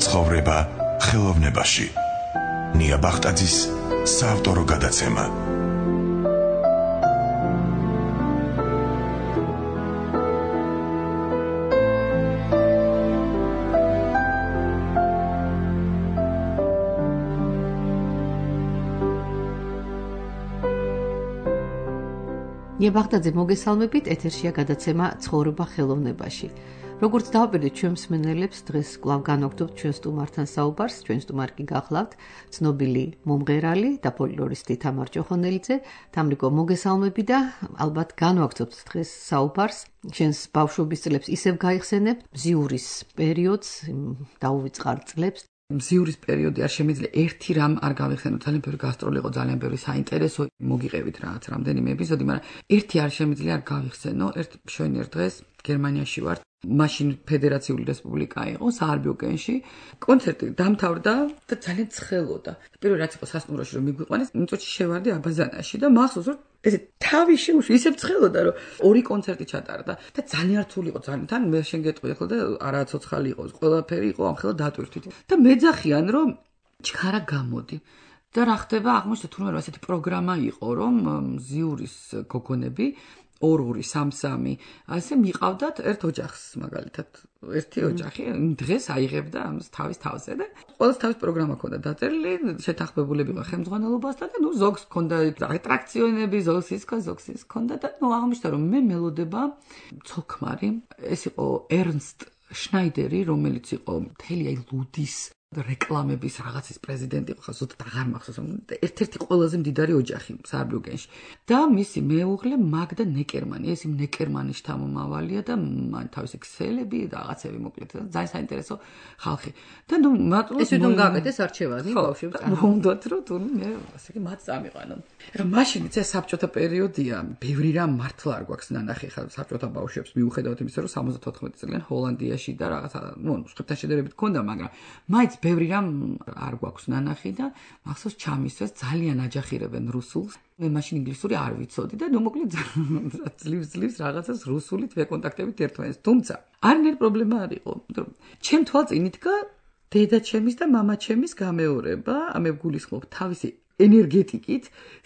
ცხოვრება ხელოვნებაში. ნია ბახტაძის საავტორო გადაცემა. ნია ბახტაძე, მოგესალმებით, ეთერშია გადაცემა ცხოვრება ხელოვნებაში. როგორც დავაბერდეთ ჩვენ მსმენელებს, დღეს კვლავ განვაგრძობთ ჩვენ სტუმართან საუბარს, ჩვენ სტუმარი კი გახლავთ ცნობილი მომღერალი და ფოლკლორისტი თამარ ჭოხონელიძე. თამრიკო, მოგესალმები და ალბათ განვაგრძობთ დღეს საუბარს. ჩვენს ბავშვობის წლებს ისევ გაიხსენებ, მზიურის პერიოდს, დაუვიწყარ წლებს. მზიურის პერიოდი არ შემიძლია ერთი რამ არ გავიხსენო, ძალიან ბევრი გასტროლი იყო, ძალიან ბევრი საინტერესო, მოგიყევით რაღაც რამდენიმე ეპიზოდი, მაგრამ ერთი არ შემიძლია არ გავიხსენო. ერთ მშვენიერ დღეს გერმანიაში ვარ. მაშინ ფედერაციული რესპუბლიკა იყო საარბიუკენში. კონცერტი დამთავრდა და ძალიან ცხელოდა. პირველ რაც იყო სასტუმროში რომ მიგვიყვანეს, მიწოჩი შევარდი აბაზანაში და მახსოვს რომ ესე თავი შეუშვი, ისე ცხელოდა რომ ორი კონცერტი ჩატარდა და ძალიან რთული იყო, ძალიან. თან მე შენ გეტყვი ახლა და არა ცოცხალი იყო, ყველაფერი იყო ამხელა დატვირთვით. და მეძახიან რომ ჩქარა გამოდი. და რა ხდება, აღმოჩნდა თურმე რომ ასეთი პროგრამა იყო, რომ მზიურის გოგონები 2-2, 3-3 ასე მიყავდათ ერთ ოჯახს, მაგალითად ერთი ოჯახი დღეს აიღებდა ამას თავის თავზე და ყველას თავის პროგრამა ჰქონდა დაწერილი, შეთანხმებულები იყო ხელმძღვანელობასთან და ზოგს ჰქონდა ატრაქციონები, ზოგს ის ჰქონდა და აღმოჩნდა რომ მე მელოდება ცოლ-ქმარი, ეს იყო ერნსტ შნაიდერი, რომელიც იყო მთელი ლუდის რეკლამების რაღაცის პრეზიდენტი იყო, ზუსტად აღარ მახსოვს, ერთ-ერთი ყველაზე მდიდარი ოჯახი საარბიუკენში. და მისი მეუღლე მაგდა ნეკერმანი, ეს იმ ნეკერმანის შთამომავალია და მან თავისი ქსელები და რაღაცები მოკლედ, ძალიან საინტერესო ხალხი. და ნუ მატლობს ეს თვითონ გააკეთეს არჩევანი ბავშვებს. უნდათ რომ თუ მე ასე კი მათ წამიყვანო. რა მაშინიც ეს საბჭოთა პერიოდია, ბევრი რამ მართლა არ გვაქვს ნანახი ხა საბჭოთა ბავშვებს მიუხედავად იმისა, რომ 74 წლიან ჰოლანდიაში და რაღაცა, ნუ სხვებთან შედარებით ჰქონდა, მაგრამ მაინც ბევრი რამ არ გვაქვს ნანახი და მახსოვს ჩამისვეს ძალიან აჯახირებენ რუსულს. მე მაშინ ინგლისური არ ვიცოდი და ნუ მოკლედ ძლივს რაღაცას რუსულით ვეკონტაქტებით ერთმანეთს. თუმცა არანაირი პრობლემა არ იყო. ჩემ თვალწინ იდგა დედაჩემის და მამაჩემის გამეორება, ამე გულისხმობ თავისი ენერგეტიკით,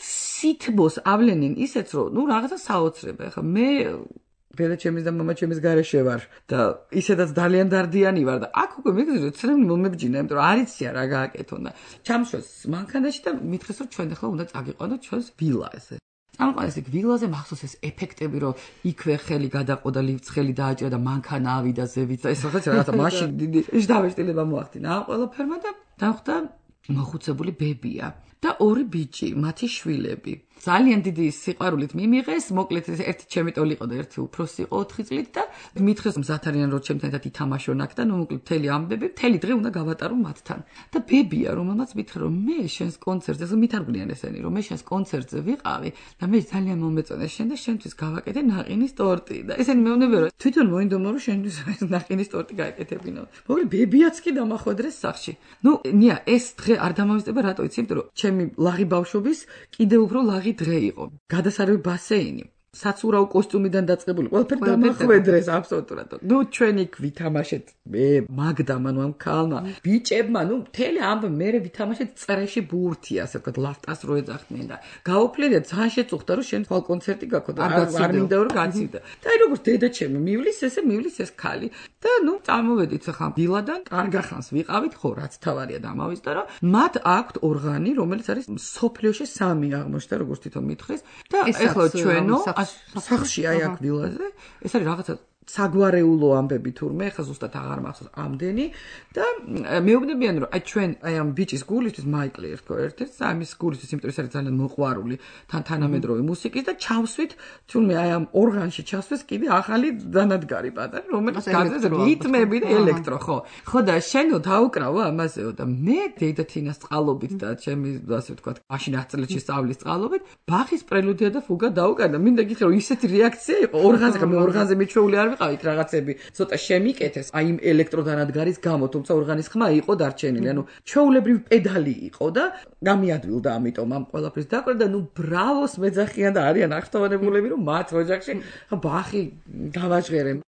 სითბოს ავლენენ ისეც რომ ნუ რაღაცა საოცრება. ხა მე დედაჩემის და მამაჩემის გარეშე ვარ და ისედაც ძალიან დარდიანი ვარ და აქ უკვე მეგზირო ცრემლი მომებჯინა, იმიტომ რომ არ იცია რა გააკეთონ და ჩამშვეს მანქანაში და მითხრეს რომ ჩვენ ახლა უნდა წაგიყვანოთ ჩვენს ვილაზე. წამყვანეს იქ ვილაზე, მახსოვს ეს ეფექტები რომ იქვე ხელი გადაყო და ლიფტს ხელი დააჭერა და მანქანა ავიდა ზევით და ეს რაღაცა მაშინ დიდი შდავეშტილება მოახდინა ამ ყველაფერმა და დახვდა მოხუცებული ბებია და 2 ბიჭი, მათი შვილები. ძალიან დიდი სიყვარულით მიმიღეს, მოკლედ ერთი ჩემი ტოლი იყო და ერთი უფროსი იყო 4 წლით და მითხრეს მზად არიან რომ ჩემთან ერთად ითამაშონ აქ და ნუ მოკლედ მთელი ამბები, მთელი დღე უნდა გავატარო მათთან. და ბებია, რომელმაც მითხრა რომ მე შენს კონცერტზე მითარგმნიან ესენი, რომ მე შენს კონცერტზე ვიყავი და მე ძალიან მომეწონეს შენ და შენთვის გავაკეთე ნაყინის ტორტი და ესენი მეუბნებიან რომ თვითონ მოინდომა რომ შენთვის ნაყინის ტორტი გააკეთებინო. მოკლედ ბებიაც კი დამახვედრეს სახლში. ნუ ნია ეს დღე არ დამამისდება რატო იცი, იმიტომ რომ ჩემი ლაღი ბავშვობის კიდევ უფრო ლაღი დღე იყო. გადასარევი ბასეინი, საცურაო კოსტუმიდან დაწყებული, ყველაფერი დამახვედრეს აბსოლუტურად. ნუ ჩვენ იქ ვითამაშეთ, მე მაგდამ, ანუ ამ ქალმა, ბიჭებმა, ნუ მთელი ამბ მე ვითამაშეთ წრეში ბურთი, ასე ვთქვათ, ლაფტას რო ეძახდნენ და გაუფლე და ძალიან შეწუხდა რომ შენ თვალ კონცერტი გაქო და არ მინდა რომ გაცივდა. და აი როგორც დედაჩემი მივლის, ესე მივლის ეს ქალი. და ნუ წამოვედით ახლა ვილადან, კარგა ხანს ვიყავით, ხო, რაც თავარია დამავიწყდა, რომ მათ აქვთ ორღანი, რომელიც არის სოფლიოში 3 აღმოჩნდა, როგორც თვითონ მითხრეს და ეხლა ჩვენო სახლში აი აქ ვილაზე, ეს არის რაღაცა საგვარეულო ამბები თურმე, ხა ზუსტად აღარ მახსოვს ამდენი და მეუბნებიან რომ აი ჩვენ აი ამ ბიჭის გულისთვის მაიკლი ერქო ერთ-ერთს, ამის გულისთვის, იმიტომ ეს არის ძალიან მოყვარული თანამედროვე მუსიკის და ჩავსვით თურმე აი ამ ორღანში ჩავსვეს კიდე ახალი დანადგარი პატარა, რომელიც გაზეს რიტმები და ელექტრო, ხო. ხო და შენო დაუკრავო ამასეო და მე დედათინას წყალობით და ჩემი ასე ვთქვათ, მაშინ 10 წლებში სწავლის წყალობით ბახის პრელუდია და ფუგა დაუკარდა. მინდა გითხრა რომ ისეთი რეაქცია იყო ორღანზე, მე ორღანზე მიჩვეული არ ვიყავით რაღაცები, ცოტა შემიკეთეს აი იმ ელექტროდანადგარის გამო, თუმცა ორღანის ხმა იყო დარჩენილი, ანუ ჩვეულებრივი პედალი იყო და გამიადვილდა ამიტომ ამ ყველაფრის დაკვირდა და ნუ ბრავოს მეძახიან და არიან აღსტოვანებულები რომ მათ ოჯახში ბახი გავაჟღერენ.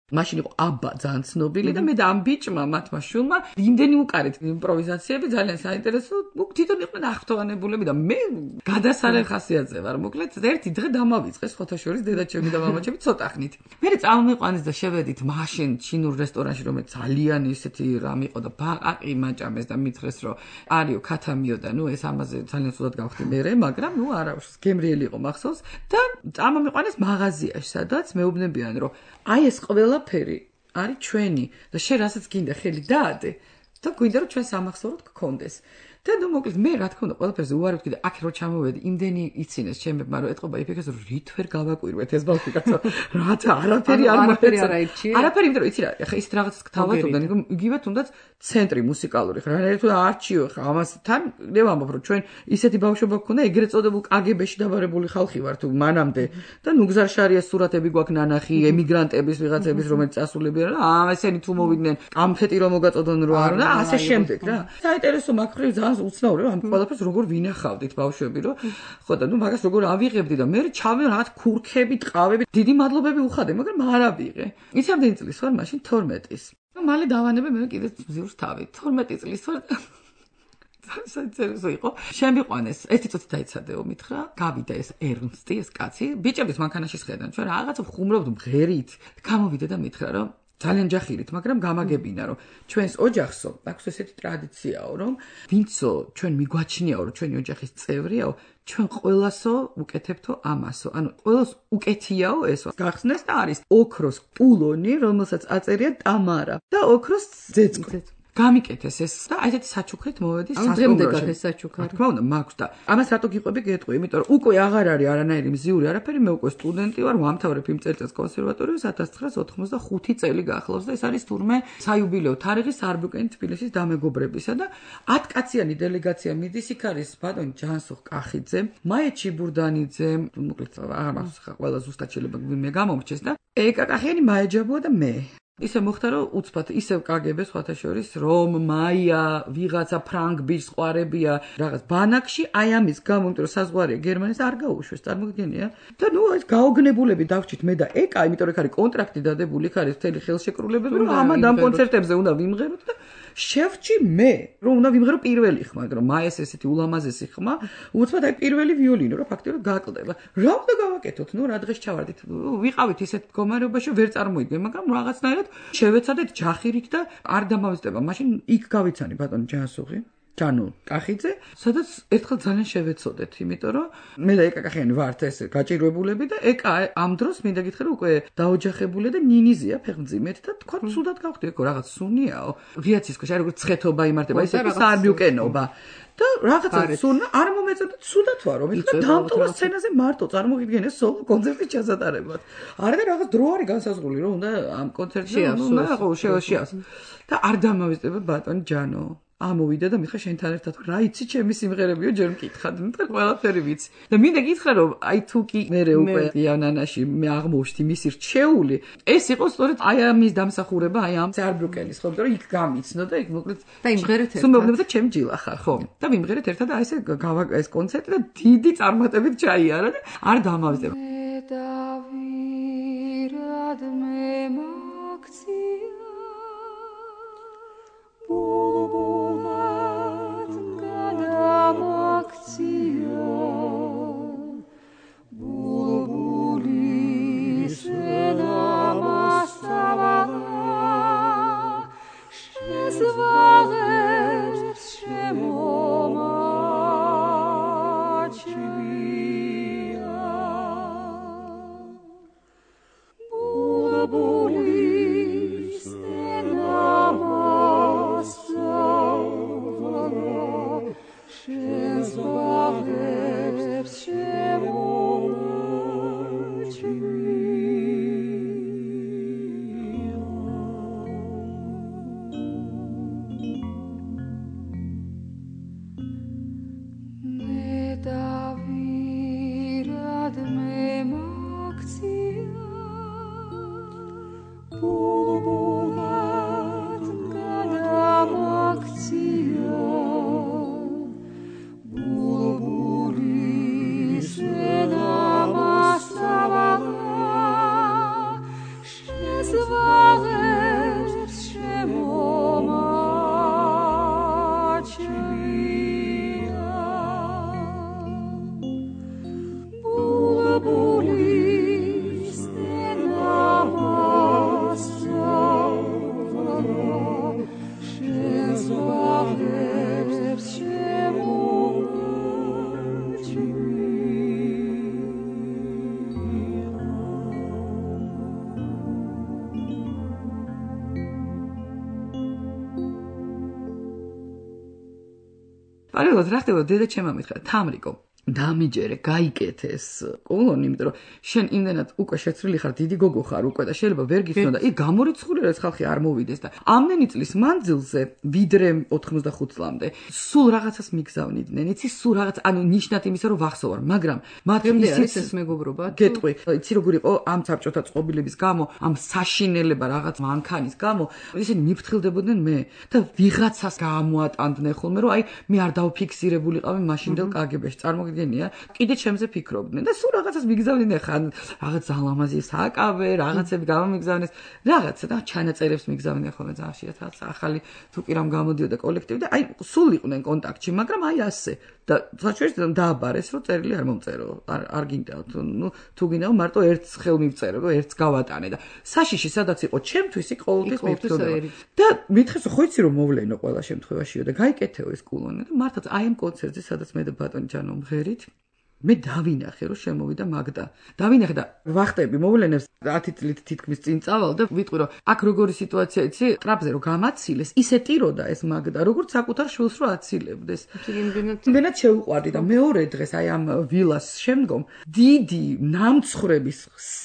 მაშინ იყო აბა ძალიან ცნობილი და მე და ამ ბიჭმა მათმა შვილმა იმდენი უკარეთ იმპროვიზაციები ძალიან საინტერესო თვითონ იყვნენ აღფრთოვანებულები და მე გადასარევ ხასიათზე ვარ მოკლედ ერთი დღე დამავიწყეს ხოთაშორის დედაჩემი და მამაჩემი ცოტა ხნით მე წამომიყვანეს და შევედით მაშინ ჩინურ რესტორანში რომელიც ძალიან ისეთი რამ იყო და ბაყაყი მაჭამეს და მითხრეს რომ არიო ქათამიო და ეს ამაზე ძალიან ცუდად გავხდი მე მაგრამ არა გემრიელი იყო მახსოვს და წამომიყვანეს მაღაზიაში სადაც მეუბნებიან რომ აი ეს ყველაფერი არის ჩვენი და შენ რასაც გინდა ხელი დაადე და გვინდა რომ ჩვენ სამახსოვროდ გქონდეს და ნუ მოკლედ მე რა თქმა უნდა ყველაფერზე უარი ვთქი და აქ რო ჩამოვედი იმდენი იცინეს ჩემებმა რომ ეთყობა იფიქრეს რომ რით ვერ გავაკვირვეთ ეს ბავშვი კაცო რათა არაფერი არ მოეცა არაფერი იმიტომ რომ იცი რა ხა ის რაღაცას გთავაზობდნენ იგივე თუნდაც ცენტრი მუსიკალური ხა რანაირად არჩიო ხა ამას თან მე ვამბობ რომ ჩვენ ისეთი ბავშვობა გქონდა ეგრეთ წოდებულ კგბ-ში დაბარებული ხალხი ვართ მანამდე და ნუ გზარშარიას სურათები გვაქვს ნანახი ემიგრანტების ვიღაცების რომელიც წასულებიან რა ესენი თუ მოვიდნენ კამფეტი რომ მოგაწოდონ რო არა და ასე შემდეგ რა საინტერესო მაგხრივ ძალიან უცნაური რომ ამ ყველაფერს როგორ ვინახავდით ბავშვები რომ ხო და ნუ მაგას როგორ ავიღებდი და მე ჩავი რაღაც ქურქები ტყავები დიდი მადლობები უხადე მაგრამ არ ავიღე იცი ამდენი წლის ვარ მაშინ 12-ის მალე დავანებე მე კიდე მზიურს თავი 12 წლის ვარ საინტერესო იყო შემიყვანეს ერთი წუთი დაიცადეო მითხრა გავიდა ეს ერნსტი ეს კაცი ბიჭების მანქანაში შედან ჩვენ რაღაცა ხუმრობთ მღერით გამოვიდა და მითხრა რომ ძალიან ჯახირით, მაგრამ გამაგებინა რომ ჩვენს ოჯახსო აქვს ესეთი ტრადიციაო, რომ ვინცო ჩვენ მიგვაჩნიაო, რომ ჩვენი ოჯახის წევრიაო, ჩვენ ყველასო უკეთებთო ამასო. ანუ ყველას უკეთიაო ესო. გახსნეს და არის ოქროს პულონი, რომელსაც აწერია ტამარა და ოქროს ძეწკო. გამიკეთეს ეს და აი ესეთი საჩუქრით მოვედი სასტუმროში. ეს საჩუქარი. თქმა უნდა, მაქვს და ამას რატო გიყვები გეტყვი, იმიტომ რომ უკვე აღარ არის არანაირი მზიური არაფერი, მე უკვე სტუდენტი ვარ, ვამთავრებ იმ წელიწადს კონსერვატორიას 1985 წელი გახლავს და ეს არის თურმე საიუბილეო თარიღი სარბუკენი თბილისის დამეგობრებისა და 10 კაციანი დელეგაცია მიდის, იქ არის ბატონი ჯანსუხ კახიძე, მაია ჩიბურდანიძე, მოკლედ აღარ მახსოვს ხა ყველა ზუსტად შეიძლება მე გამომრჩეს და ეკა კახიანი მაია ჯაბუა და მე ისე მოხდა რომ უცბად ისევ კგბ-ს სხვათა შორის რომ მაია ვიღაცა ფრანგ ბიჭს ყვარებია რაღაც ბანაკში აი ამის გამო იმიტომ რომ საზღვარია გერმანიის არ გაუშვეს წარმოგიდგენია და ნუ ეს გაოგნებულები დავჭით მე და ეკა იმიტომ რომ იქ არის კონტრაქტი დადებული იქ არის მთელი ხელშეკრულებები რომ ამან ამ კონცერტებზე უნდა ვიმღეროთ და შევჭი მე რომ უნდა ვიმღერო პირველი ხმა მაგრამ მაიას ესეთი ულამაზესი ხმა უცბად აი პირველი ვიოლინო რომ ფაქტობრივად გაკლდება რა უნდა გავაკეთოთ ნუ რა დღეს ჩავარდით ვიყავით ისეთ მდგომარეობაში ვერ წარმოიდგენ მაგრამ რაღაცნაირად შევეცადეთ ჯახირით და არ დამავიწყდება მაშინ იქ გავიცანი ბატონი ჯანსუღი ჯანუ კახიძე სადაც ერთხელ ძალიან შევეცოდეთ იმიტომ რომ მე და ეკა კახიანი ვართ ეს გაჭირვებულები და ეკა ამ დროს მინდა გითხრა რომ უკვე დაოჯახებული და ნინიზია ფეხმძიმეთ და თქვა ცუდად გავხდი ეკო რაღაც სუნიაო ღიაცის ქვეშ როგორც ცხეთობა იმართება ისე სარბიუკენობა და რაღაცა სუნა არ მომეწოდა ცუდად ვარო მithra დამტოვა სცენაზე მარტო წარმოგიდგენეს სოლო კონცერტი ჩასატარებლად არა და რაღაც დრო არის განსაზღვრული რომ უნდა ამ კონცერტში უნდა ხო შეასრულოს და არ დამავიწყდება ბატონი ჯანო ამოვიდა და მითხა შენთან ერთად რა იცი ჩემი სიმღერებიო ჯერ მკითხად მითხა ყველაფერი ვიცი და მინდა გითხრა რომ აი თუ კი მე უკვე იანანაში მე აღმოჩნდი მისი რჩეული ეს იყო სწორედ აი ამის დამსახურება აი ამ სარბრუკენის ხო რომ იქ გამიცნო და იქ მოკლედ და იმღერეთ ერთად სუმეუბნება და ჩემ ჯილა ხარ ხო და ვიმღერეთ ერთად და ესე ეს კონცერტი და დიდი წარმატებით ჩაიარა და არ დამავიწყდა დავირად მე მაქცია Bulbuli პარალელურად რა ხდება, დედა ჩემმა მითხრა, თამრიკო, დამიჯერე, გაიკეთე ეს კულონი, იმიტომ რომ შენ იმდენად უკვე შეცვლილი ხარ, დიდი გოგო ხარ უკვე და შეიძლება ვერ გიცნო და გამორიცხული რა ეს ხალხი არ მოვიდეს და ამდენი წლის მანძილზე, ვიდრე 85 წლამდე, სულ რაღაცას მიგზავნიდნენ. იცი, სულ რაღაც, ანუ ნიშნად იმისა, რომ ვახსოვარ, მაგრამ მათ ის მეგობრობა. გეტყვი, იცი როგორ იყო ამ საბჭოთა წყობილების გამო, ამ საშინელება რაღაც მანქანის გამო, ისინი მიფრთხილდებოდნენ მე და ვიღაცას გამოატანდნენ ხოლმე, რომ აი მე არ დავფიქსირებულიყავი მაშინდელ კგბ-ში. წარმოგიდგენია? კიდე ჩემზე ფიქრობდნენ და სულ რაღაცას მიგზავნიდნენ, ხან რაღაც ზალამაზი საკავე, რაღაცები გამომიგზავნეს, რაღაცა და ჩანაწერებს მიგზავნიდნენ ხოლმე ძაშიათ რაღაც ახალი თუ კი რამ გამოდიოდა კოლექტივი და აი სულ იყვნენ კონტაქტში, მაგრამ აი ასე და საჩვენეს დააბარეს, რომ წერილი არ მომწერო, არ გინდა, ნუ თუ გინდა მარტო ერთს ხელ მივწერო, რომ ერთს გავატანე და საშიში სადაც იყო ჩემთვის იქ ყოველთვის მიფრთხილდება და მითხეს ხო იცი რომ მოვლენო ყველა შემთხვევაშიო და გაიკეთეო ეს კულონი და მართლაც აი ამ კონცერტზე სადაც მე და ბატონი ჯანო მღერით მე დავინახე რომ შემოვიდა მაგდა. დავინახე და ვახტები მოვლენებს 10 წლით თითქმის წინ წავალ და ვიტყვი რომ აქ როგორი სიტუაცია იცი, ტრაპზე რომ გამაცილეს, ისე ტიროდა ეს მაგდა, როგორც საკუთარ შვილს რო აცილებდეს. იმენად შეუყვარდი და მეორე დღეს აი ამ ვილას შემდგომ დიდი ნამცხრების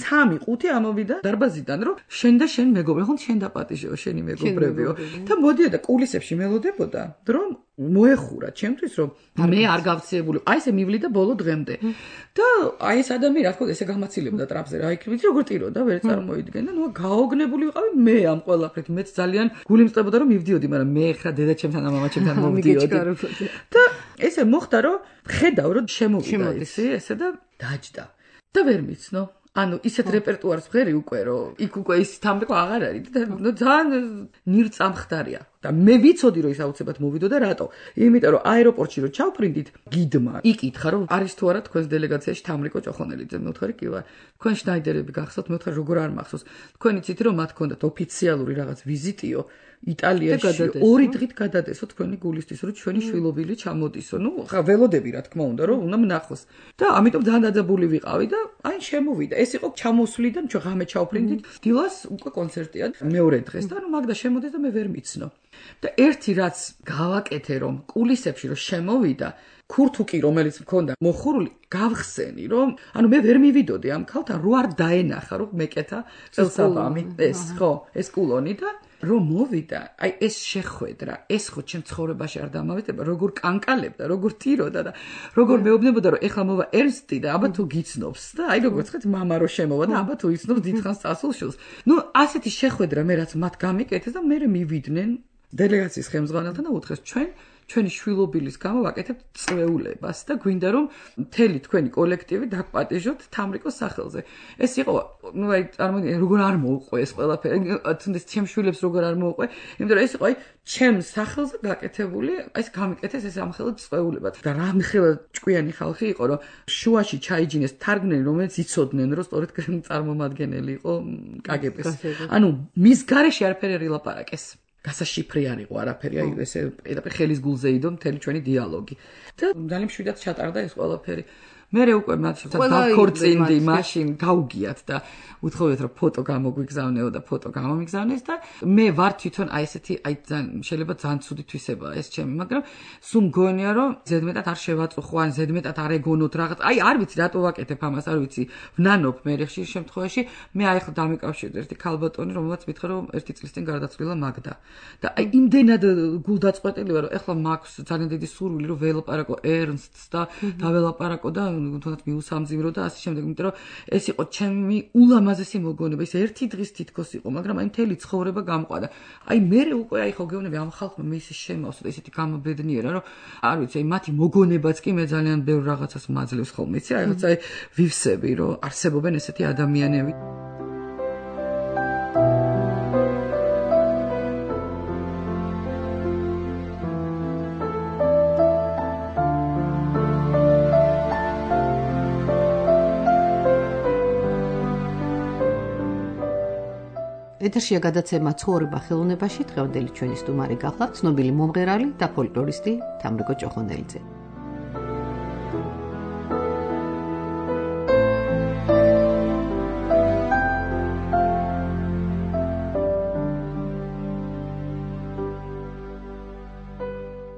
3-5 ამოვიდა დარბაზიდან რომ შენ და შენ მეგობრები, ხომ შენ დაპატიჟეო, შენი მეგობრებიო და მოდიოდა კულისებში მელოდებოდა, რომ მოეხურა ჩემთვის რომ მე არ გავციებული აი ესე მივლი და ბოლო დღემდე და აი ეს ადამიანი რა თქმა უნდა ესე გამაცილებდა ტრაპზე რა იქ ვიცი როგორ ტიროდა ვერ წარმოიდგენ და ნუ გაოგნებული ვიყავი მე ამ ყველაფრით მეც ძალიან გული მწყდებოდა რომ მივდიოდი მაგრამ მე ხა დედა ჩემთან და მამა ჩემთან მოვდიოდი და ესე მოხდა რომ ხედავ რომ შემოვიდა ისი ესე და დაჯდა და ვერ მიცნო ანუ ისეთ რეპერტუარს ვღერი უკვე რომ იქ უკვე ის თამრიკო აღარ არის და ძალიან ნირწამხდარია და მე ვიცოდი რომ ის აუცილებლად მოვიდოდა რატო? იმიტომ რომ აეროპორტში რომ ჩავფრინდით გიდმა იკითხა რომ არის თუ არა თქვენს დელეგაციაში თამრიკო ჭოხონელიძე მე ვთქვი კი ვარ თქვენ შნაიდერები გახსოვთ მე ვთქვი როგორ არ მახსოვს თქვენ იცით რომ მათ ჰქონდათ ოფიციალური რაღაც ვიზიტიო იტალიაში 2 დღით გადადესო თქვენი გულისთვის რომ ჩვენი შვილობილი ჩამოდისო ნუ ხა ველოდები რა თქმა უნდა რომ უნდა მნახოს და ამიტომ ძალიან დაძაბული ვიყავი და აი შემოვიდა ეს იყო ჩამოსვლიდან ჩვენ ღამე ჩავფრინდით დილას უკვე კონცერტია მეორე დღეს და ნუ მაგდა შემოდის და მე ვერ მიცნო და ერთი რაც გავაკეთე რომ კულისებში რომ შემოვიდა ქურთუკი რომელიც მქონდა მოხურული გავხსენი რომ ანუ მე ვერ მივიდოდი ამ ქალთან რო არ დაენახა რომ მეკეთა წელსაბამი ეს ხო ეს კულონი და რომ მოვიდა აი ეს შეხვედრა ეს ხო ჩემ ცხოვრებაში არ დამავიდება როგორ კანკალებდა როგორ ტიროდა და როგორ მეუბნებოდა რომ ეხლა მოვა ერნსტი და აბა თუ გიცნობს და აი როგორც ხეთ მამა რო შემოვა და აბა თუ იცნობს დიდხანს წასულ შვილს ნუ ასეთი შეხვედრა მე რაც მათ გამიკეთეს და მე მივიდნენ დელეგაციის ხელმძღვანელთან და უთხრეს ჩვენი შვილობილის გამო ვაკეთებთ წვეულებას და გვინდა რომ მთელი თქვენი კოლექტივი დაგპატიჟოთ თამრიკოს სახელზე. ეს იყო, ნუ აი წარმოგიდგენთ, როგორ არ მოუყვე ეს ყველაფერი, თუნდაც ჩემ შვილებს როგორ არ მოუყვე, იმიტომ რომ ეს იყო აი ჩემ სახელზე გაკეთებული, ეს გამიკეთეს ეს ამხელად წვეულება. და რამხელა ჭკვიანი ხალხი იყო, რომ შუაში ჩაიჯინეს თარგმნელი, რომელიც იცოდნენ, რომ სწორედ წარმომადგენელი იყო კგბ-ს. ანუ მის გარეშე არაფერი არ ილაპარაკეს. გასაშიფრი არ იყო არაფერი, აი ესე ხელის გულზე იდო მთელი ჩვენი დიალოგი. და ძალიან მშვიდად ჩატარდა ეს ყველაფერი. მე უკვე მათ დავქორწინდი, მაშინ გავგიათ და უთხოვეთ რომ ფოტო გამოგვიგზავნეო და ფოტო გამომიგზავნეს და მე ვარ თვითონ აი ესეთი აი შეიძლება ძალიან ცუდი თვისებაა ეს ჩემი, მაგრამ სულ მგონია რომ ზედმეტად არ შევაწუხო ან ზედმეტად არ ეგონოთ რაღაც. აი არ ვიცი რატო ვაკეთებ ამას, არ ვიცი. ვნანობ მე ხშირ შემთხვევაში მე აი ახლა დამიკავშირდი ერთი ქალბატონი, რომელმაც მითხრა რომ 1 წლის წინ გარდაცვლილა მაგდა. და აი იმდენად გულდაწყვეტილი ვარ რომ ეხლა მაქვს ძალიან დიდი სურვილი რომ ველაპარაკო ერნსტს და დაველაპარაკო და თუნდაც მიუსამძიმრო და ასე შემდეგ, იმიტომ რომ ეს იყო ჩემი ულამაზესი მოგონება, ის ერთი დღის თითქოს იყო, მაგრამ აი მთელი ცხოვრება გამყვადა. აი მე უკვე აი ხო გეუბნები ამ ხალხმა მე ისე შემავსო და ისეთი გამობედნიერა, რომ არ ვიცი, აი მათი მოგონებაც კი მე ძალიან ბევრ რაღაცას მაძლევს ხოლმე, იცი, რაღაც აი ვივსები, რომ არსებობენ ესეთი ადამიანები. ეთერშია გადაცემა ცხოვრება ხელოვნებაში, დღევანდელი ჩვენი სტუმარი გახლავთ ცნობილი მომღერალი და ფოლკლორისტი თამრიკო ჭოხონელიძე. მე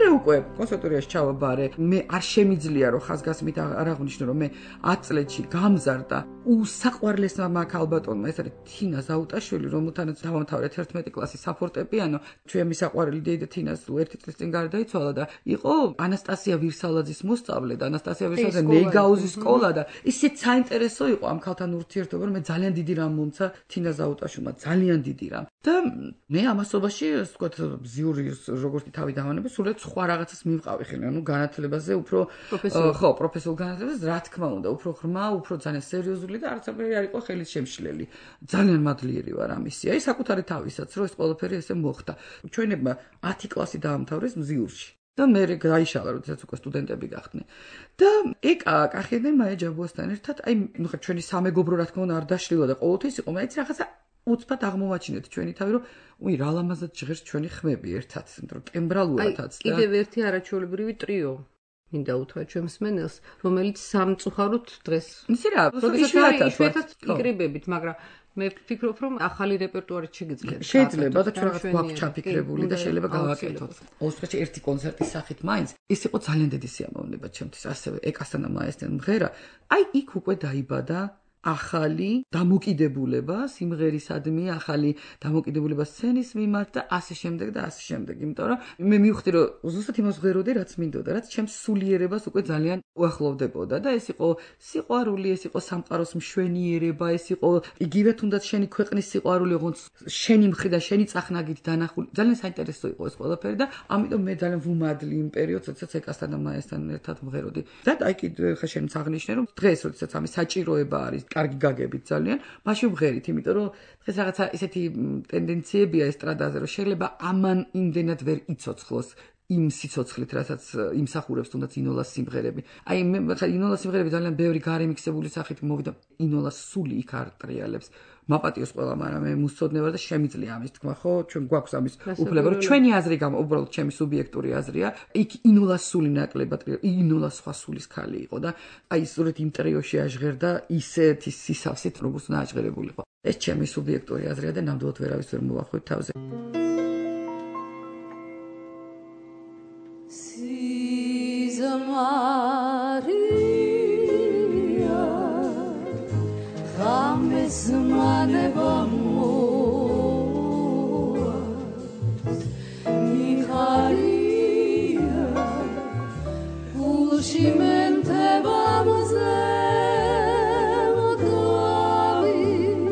უკვე კონსერვატორიაში ჩავაბარე. მე არ შემიძლია რომ ხაზგასმით არ აღვნიშნო რომ მე 10 წლებში გამზარდა უსაყვარლესმა მაგ ალბატონმა ეს არის თინა ზაუტაშვილი რომელთანაც დავამთავრეთ 11 კლასის საფორტეპიანო ჩვენი საყვარელი დეიდა თინას 1 წლის წინ გარდაიცვალა და იყო ანასტასია ვირსალაძის მოსწავლე და ანასტასია ვირსალაძე ნეგაუზის სკოლა და ისეთ საინტერესო იყო ამ ქალთან ურთიერთობა რომ მე ძალიან დიდი რამ მომცა თინა ზაუტაშვილმა ძალიან დიდი რამ და მე ამასობაში ასე ვთქვათ ბზიური როგორც თავი დავანებე სულაც სხვა რაღაცას მივყავი ხელი ანუ განათლებაზე უფრო ხო პროფესიულ განათლებაზე რა თქმა უნდა უფრო ღრმა უფრო ძალიან სერიოზული და არც არ იყო ხელის შემშლელი ძალიან მადლიერი ვარ ამისი აი საკუთარი თავისაც რომ ეს ყველაფერი ესე მოხდა ჩვენებმა 10 კლასი დაამთავრეს მზიურში და მე გაიშალა როდესაც უკვე სტუდენტები გახდნენ და ეგ კახიდნენ მაია ჯაბუასთან ერთად აი ნუ ხა ჩვენი სამეგობრო რა თქმა უნდა არ დაშლილა და ყოველთვის იყო მაინც რაღაცა უცბად აღმოვაჩინეთ ჩვენი თავი რომ უი რა ლამაზად ჟღერს ჩვენი ხმები ერთად რომ კემბრალურადაც და კიდევ ერთი არაჩვეულებრივი ტრიო მინდა უთხრა ჩვენს მენელს რომელიც სამწუხაროდ დღეს ისი რა როდესაც იკრიბებით მაგრამ მე ვფიქრობ რომ ახალი რეპერტუარი შეიძლება და ჩვენ რაღაც გვაქვს ჩაფიქრებული და შეიძლება გავაკეთოთ. ოსტრაჩი ერთი კონცერტის სახით მაინც ის იყო ძალიან დიდი სიამოვნება ჩემთვის ასევე ეკასანა მაესთან მღერა. აი იქ უკვე დაიბადა ახალი დამოკიდებულება სიმღერისადმი, ახალი დამოკიდებულება სცენის მიმართ და ასე შემდეგ და ასე შემდეგ. იმიტომ რომ მე მივხვდი რომ ზუსტად იმას ვღეროდი, რაც მინდოდა, რაც ჩემს სულიერებას უკვე ძალიან უახლოვდებოდა და ეს იყო სიყვარული, ეს იყო სამყაროს მშვენიერება, ეს იყო იგივე თუნდაც შენი ქვეყნის სიყვარული, ოღონდ შენი მხრიდან, შენი წახნაგით დანახული. ძალიან საინტერესო იყო ეს ყველაფერი და ამიტომ მე ძალიან ვუმადლი იმ პერიოდს, როდესაც ეკასთან და მაესთან ერთად ვღეროდი. და აი კიდე ხა შენც აღნიშნე რომ დღეს როდესაც ამის საჭიროება არის კარგი გაგებით ძალიან, მაშინ ვღერით, იმიტომ რომ დღეს რაღაცა ესეთი ტენდენციებია ესტრადაზე, რომ შეიძლება ამან იმდენად ვერ იცოცხლოს იმ სიცოცხლით, რასაც იმსახურებს თუნდაც ინოლას სიმღერები. აი მე ხა ინოლას სიმღერები ძალიან ბევრი გარემიქსებული სახით მოვიდა. ინოლას სული იქ არ ტრიალებს. მაპატიოს ყველა, მაგრამ მე მუსწოდნე ვარ და შემიძლია ამის თქმა, ხო? ჩვენ გვაქვს ამის უფლება, რომ ჩვენი აზრი გამო, უბრალოდ ჩემი სუბიექტური აზრია. იქ ინოლას სული ნაკლებად, ინოლა სხვა სულის ქალი იყო და აი სწორედ იმ ტრიოში აჟღერდა ისეთი სისავსით, როგორც უნდა აჟღერებულიყო. ეს ჩემი სუბიექტური აზრია და ნამდვილად ვერავის ვერ მოვახვევ თავზე. Maria, James Manevamoa, Mihalia, Ulcimente vamzemodavi,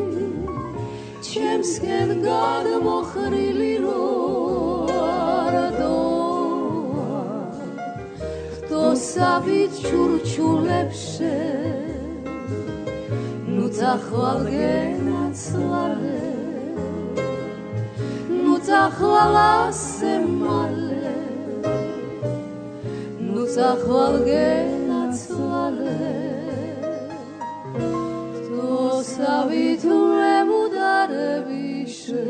Chemsken gad mohrili Savit churchulepshe Nu tachvalgenatsvale Nu tachvalasemale Nu tachvalgenatsvale To savit ulemudarebishe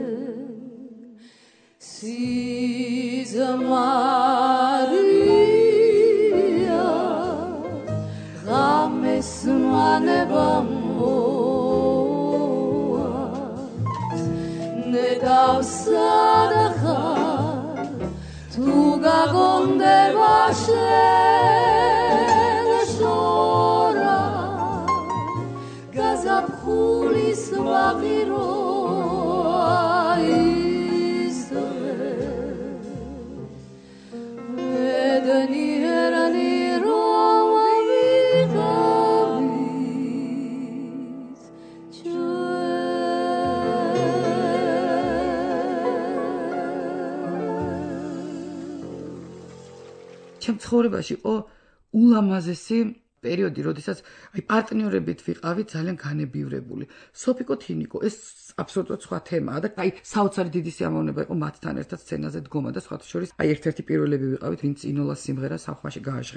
Sizamari Manevamoa Nedavsadacha Tuga gonde vashora Gazapchulis vaviro Vedeni herani ჩემ ცხოვრებაში იყო ულამაზესი პერიოდი, როდესაც აი პარტნიორებით ვიყავით ძალიან განებივრებული. სოფიკო თინიკო, ეს აბსოლუტურად სხვა თემაა და აი საოცარი დიდი სიამოვნება იყო მათთან ერთად სცენაზე დგომა და სხვათა შორის აი ერთ-ერთი პირველები ვიყავით, ვინც ინოლას სიმღერა სახმაში გააჟღერა.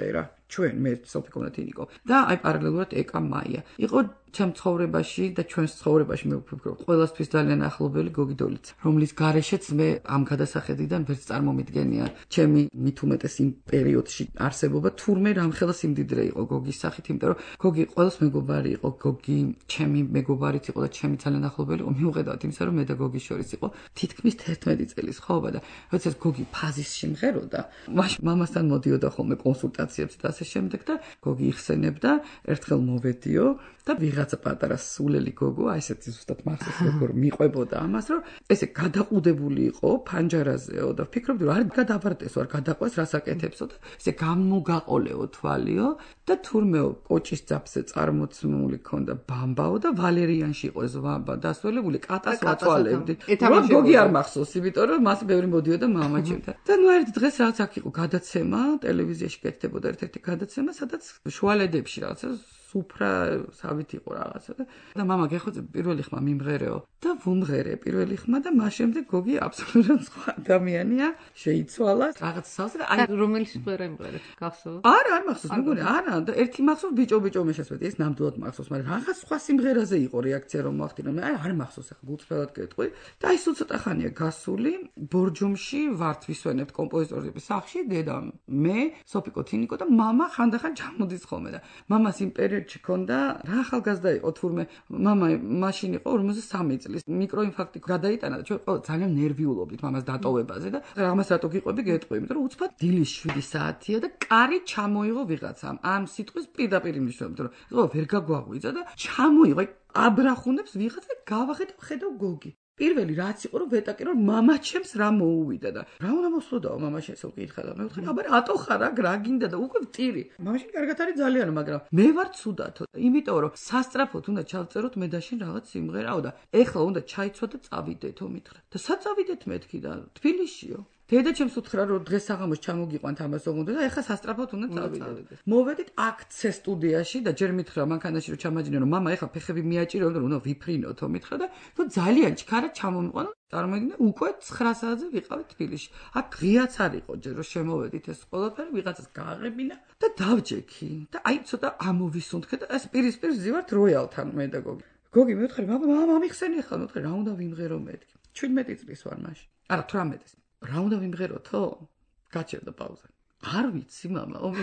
ჩვენ მე სოფიკო და თინიკო და აი პარალელურად ეკა მაია იყო ჩემ ცხოვრებაში და ჩვენს ცხოვრებაში მე ვფიქრობ ყველასთვის ძალიან ახლობელი გოგი დოლიც რომლის გარეშეც მე ამ გადასახედიდან ვერც წარმომიდგენია ჩემი მით უმეტეს იმ პერიოდში არსებობა თურმე რამხელა სიმდიდრე იყო გოგის სახით იმიტომ რომ გოგი ყველას მეგობარი იყო გოგი ჩემი მეგობარიც იყო და ჩემი ძალიან ახლობელი იყო მიუხედავად იმისა რომ მე და გოგის შორის იყო თითქმის 11 წელის ხობა და როდესაც გოგი ფაზის სიმღეროდა მაშინ მამასთან მოდიოდა ხოლმე კონსულტაციებს და ასე შემდეგ და გოგი იხსენებდა ერთხელ მოვედიო და ვიღაცა პატარა სულელი გოგო აი ესეთი ზუსტად მახსოვს როგორ მიყვებოდა ამას რომ ესე გადაყუდებული იყო ფანჯარაზეო და ვფიქრობდი რომ არ გადავარდესო არ გადაყვეს რასაკეთებსო და ესე გამოგაყოლეო თვალიო და თურმეო კოჭის ძაფზე წარმოცმული ქონდა ბამბაო და ვალერიანში იყო ეს ვამბა დასველებული კატას ვაწვალებდი რომ გოგი არ მახსოვს იმიტომ რომ მას ბევრი მოდიოდა მამა ჩემთან და ნუ ერთ დღეს რაღაც აქ იყო გადაცემა ტელევიზიაში კეთდებოდა ერთ-ერთი გადაცემა სადაც შუალედებში რაღაცა სუფრა სავით იყო რაღაცა და მამა გეხოწე პირველი ხმა მიმღერეო და ვუმღერე პირველი ხმა და მას შემდეგ გოგი აბსოლუტურად სხვა ადამიანია შეიცვალა რაღაც სავსე და აი რომელიც მღერა იმღერეთ გახსოვს არა არ მახსოვს მეგონი არა და ერთი მახსოვს ბიჭო მე შესვედი ეს ნამდვილად მახსოვს მაგრამ რაღაც სხვა სიმღერაზე იყო რეაქცია რომ მოვახდინო მე არ მახსოვს ახლა გულწრფელად გეტყვი და აი სულ ცოტა ხანია გასული ბორჯომში ვართ ვისვენებთ კომპოზიტორების სახლში დედა მე სოფიკო თინიკო და მამა ხანდახან ჩამოდის ხოლმე და მამას იმ პერიოდში ქონდა რა ახალგაზრდა იყო თურმე მამა მაშინ იყო 53 წლის მიკროინფარქტი გადაიტანა და ჩვენ ყველა ძალიან ნერვიულობდით მამას დატოვებაზე და ამას რატო გიყვები გეტყვი იმიტომ რომ უცბად დილის 7 საათია და კარი ჩამოიღო ვიღაცამ ამ სიტყვის პირდაპირ მნიშვნელობით რომ ვერ გაგვაღვიძა და ჩამოიღო აბრახუნებს ვიღაცა და გავახედავ ხედავ გოგი პირველი რაც იყო რომ ვეტაკი რომ მამა ჩემს რა მოუვიდა და რა უნდა მოსვლოდაო მამაში ესე უკითხა და მე ვთქვა აბა რატო ხარ აქ რა გინდა და უკვე ვტირი მამაში კარგად არის ძალიან მაგრამ მე ვარ ცუდათო იმიტომ რომ სასწრაფოდ უნდა ჩავწეროთ მე და შენ რაღაც სიმღერაო და ეხლა უნდა ჩაიცვა და წავიდეთო მითხრა და საწავიდეთ მეთქი და თბილისშიო დედა ჩემს უთხრა რომ დღეს საღამოს ჩამოგიყვანთ ამას ოღონდ და ეხლა სასწრაფოდ უნდა წავიდეთ. მოვედით აქცე სტუდიაში და ჯერ მითხრა მანქანაში რომ ჩამაჯინე რომ მამა ეხლა ფეხები მიაჭირო რომ უნდა ვიფრინოთო მითხრა და თუ ძალიან ჩქარა ჩამომიყვანო წარმოგიდგენთ უკვე 9 საათზე ვიყავით თბილისში. აქ ღიაც არ იყო ჯერ რომ შემოვედით ეს ყველაფერი ვიღაცას გააღებინა და დავჯექი და აი ცოტა ამოვისუნთქე და ეს პირისპირ ზივართ როიალთან მე და გოგი. გოგი მეთქი მამა მიხსენი ახლა მეთქი რა უნდა ვიმღერო მეთქი. 17 წლის ვარ მაშინ. არა 18 რა უნდა ვიმღეროთო? გაჩერდა პაუზა. არ ვიცი მამა, ომი.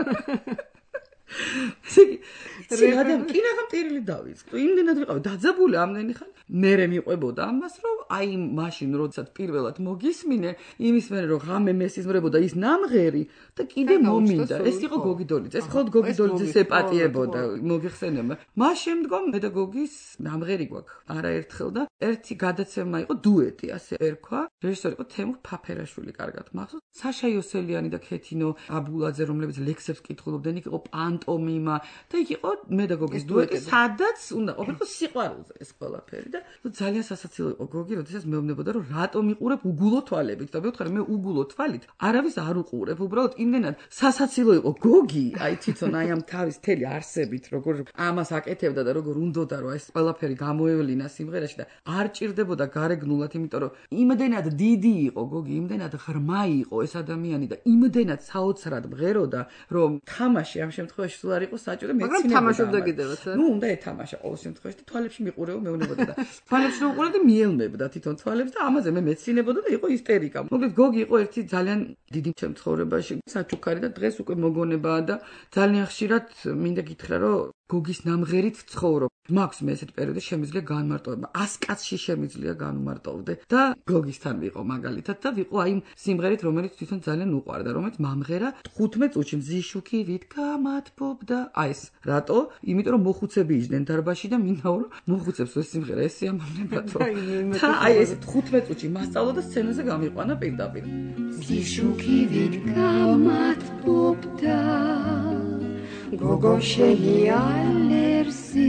სიგადამ კინაღამ ტირილი დავიწყო. იმდენად ვიყავ დაძაბული ამდენი ხანი. მერე მიყვებოდა ამას რომ აი მაშინ როდესაც პირველად მოგისმინე, იმის მერე რომ ღამე მესიზმრებოდა ის ნამღერი და კიდე მომინდა. ეს იყო გოგი დოლიძე. ეს ხოლმე გოგი დოლიძეს ეპატიებოდა, მოგიხსენება. მას შემდგომ მე და გოგის ნამღერი გვაქვს. არაერთხელ და ერთი გადაცემა იყო დუეტი, ასე ერქვა. რეჟისორი იყო თემურ ფაფერაშვილი, კარგად მახსოვს. საშა იოსელიანი და ქეთინო აბულაძე, რომლებიც ლექსებს კითხულობდნენ, იქ იყო პანტომიმა და იქ იყო მე და გოგის დუეტი, სადაც უნდა ყოფილიყო სიყვარულზე ეს ყველაფერი და ძალიან სასაცილო იყო გოგი, როდესაც მეუბნებოდა რომ რატომ იყურებ უგულო თვალებით და მე ვთქვა მე უგულო თვალით არავის არ უყურებ, უბრალოდ იმდენად სასაცილო იყო გოგი, აი თვითონ აი ამ თავის თელი არსებით როგორ ამას აკეთებდა და როგორ უნდოდა რომ ეს ყველაფერი გამოევლინა სიმღერაში და არ ჭირდებოდა გარეგნულად, იმიტომ რომ იმდენად დიდი იყო გოგი, იმდენად ღრმა იყო ეს ადამიანი და იმდენად საოცრად მღეროდა, რომ თამაში ამ შემთხვევაში სულ არ იყო საჭირო და მეცინებოდა. მაგრამ თამაშობდა კიდევაც. ნუ უნდა ეთამაშა ყოველ შემთხვევაში და თვალებში მიყურეო მეუბნებოდა და თვალებში უყურე და მიელმებდა თვითონ თვალებს და ამაზე მე მეცინებოდა და იყო ისტერიკა. მოკლედ გოგი იყო ერთი ძალიან დიდი ჩემ ცხოვრებაში საჩუქარი და დღეს უკვე მოგონებაა და ძალიან ხშირად მინდა გითხრა რომ გოგის ნამღერით ვცხოვრობ. მაქვს მე ესეთ პერიოდში შემიძლია განმარტოვება. 100 კაცში შემიძლია განმარტოვდე და გოგისთან ვიყო მაგალითად და ვიყო აი სიმღერით, რომელიც თვითონ ძალიან უყვარდა, რომელიც მამღერა 15 წუთში მზიშუქი ვით გამათბობდა. აი ეს რატო? იმიტომ რომ მოხუცები იჯდნენ დარბაზში და მინდა რომ მოხუცებს ეს სიმღერა ეს სიამოვნებათო. და აი ეს 15 წუთში მასწავლა და სცენაზე გამიყვანა პირდაპირ. მზიშუქი ვით გამათბობდა გოგო შეიალერსი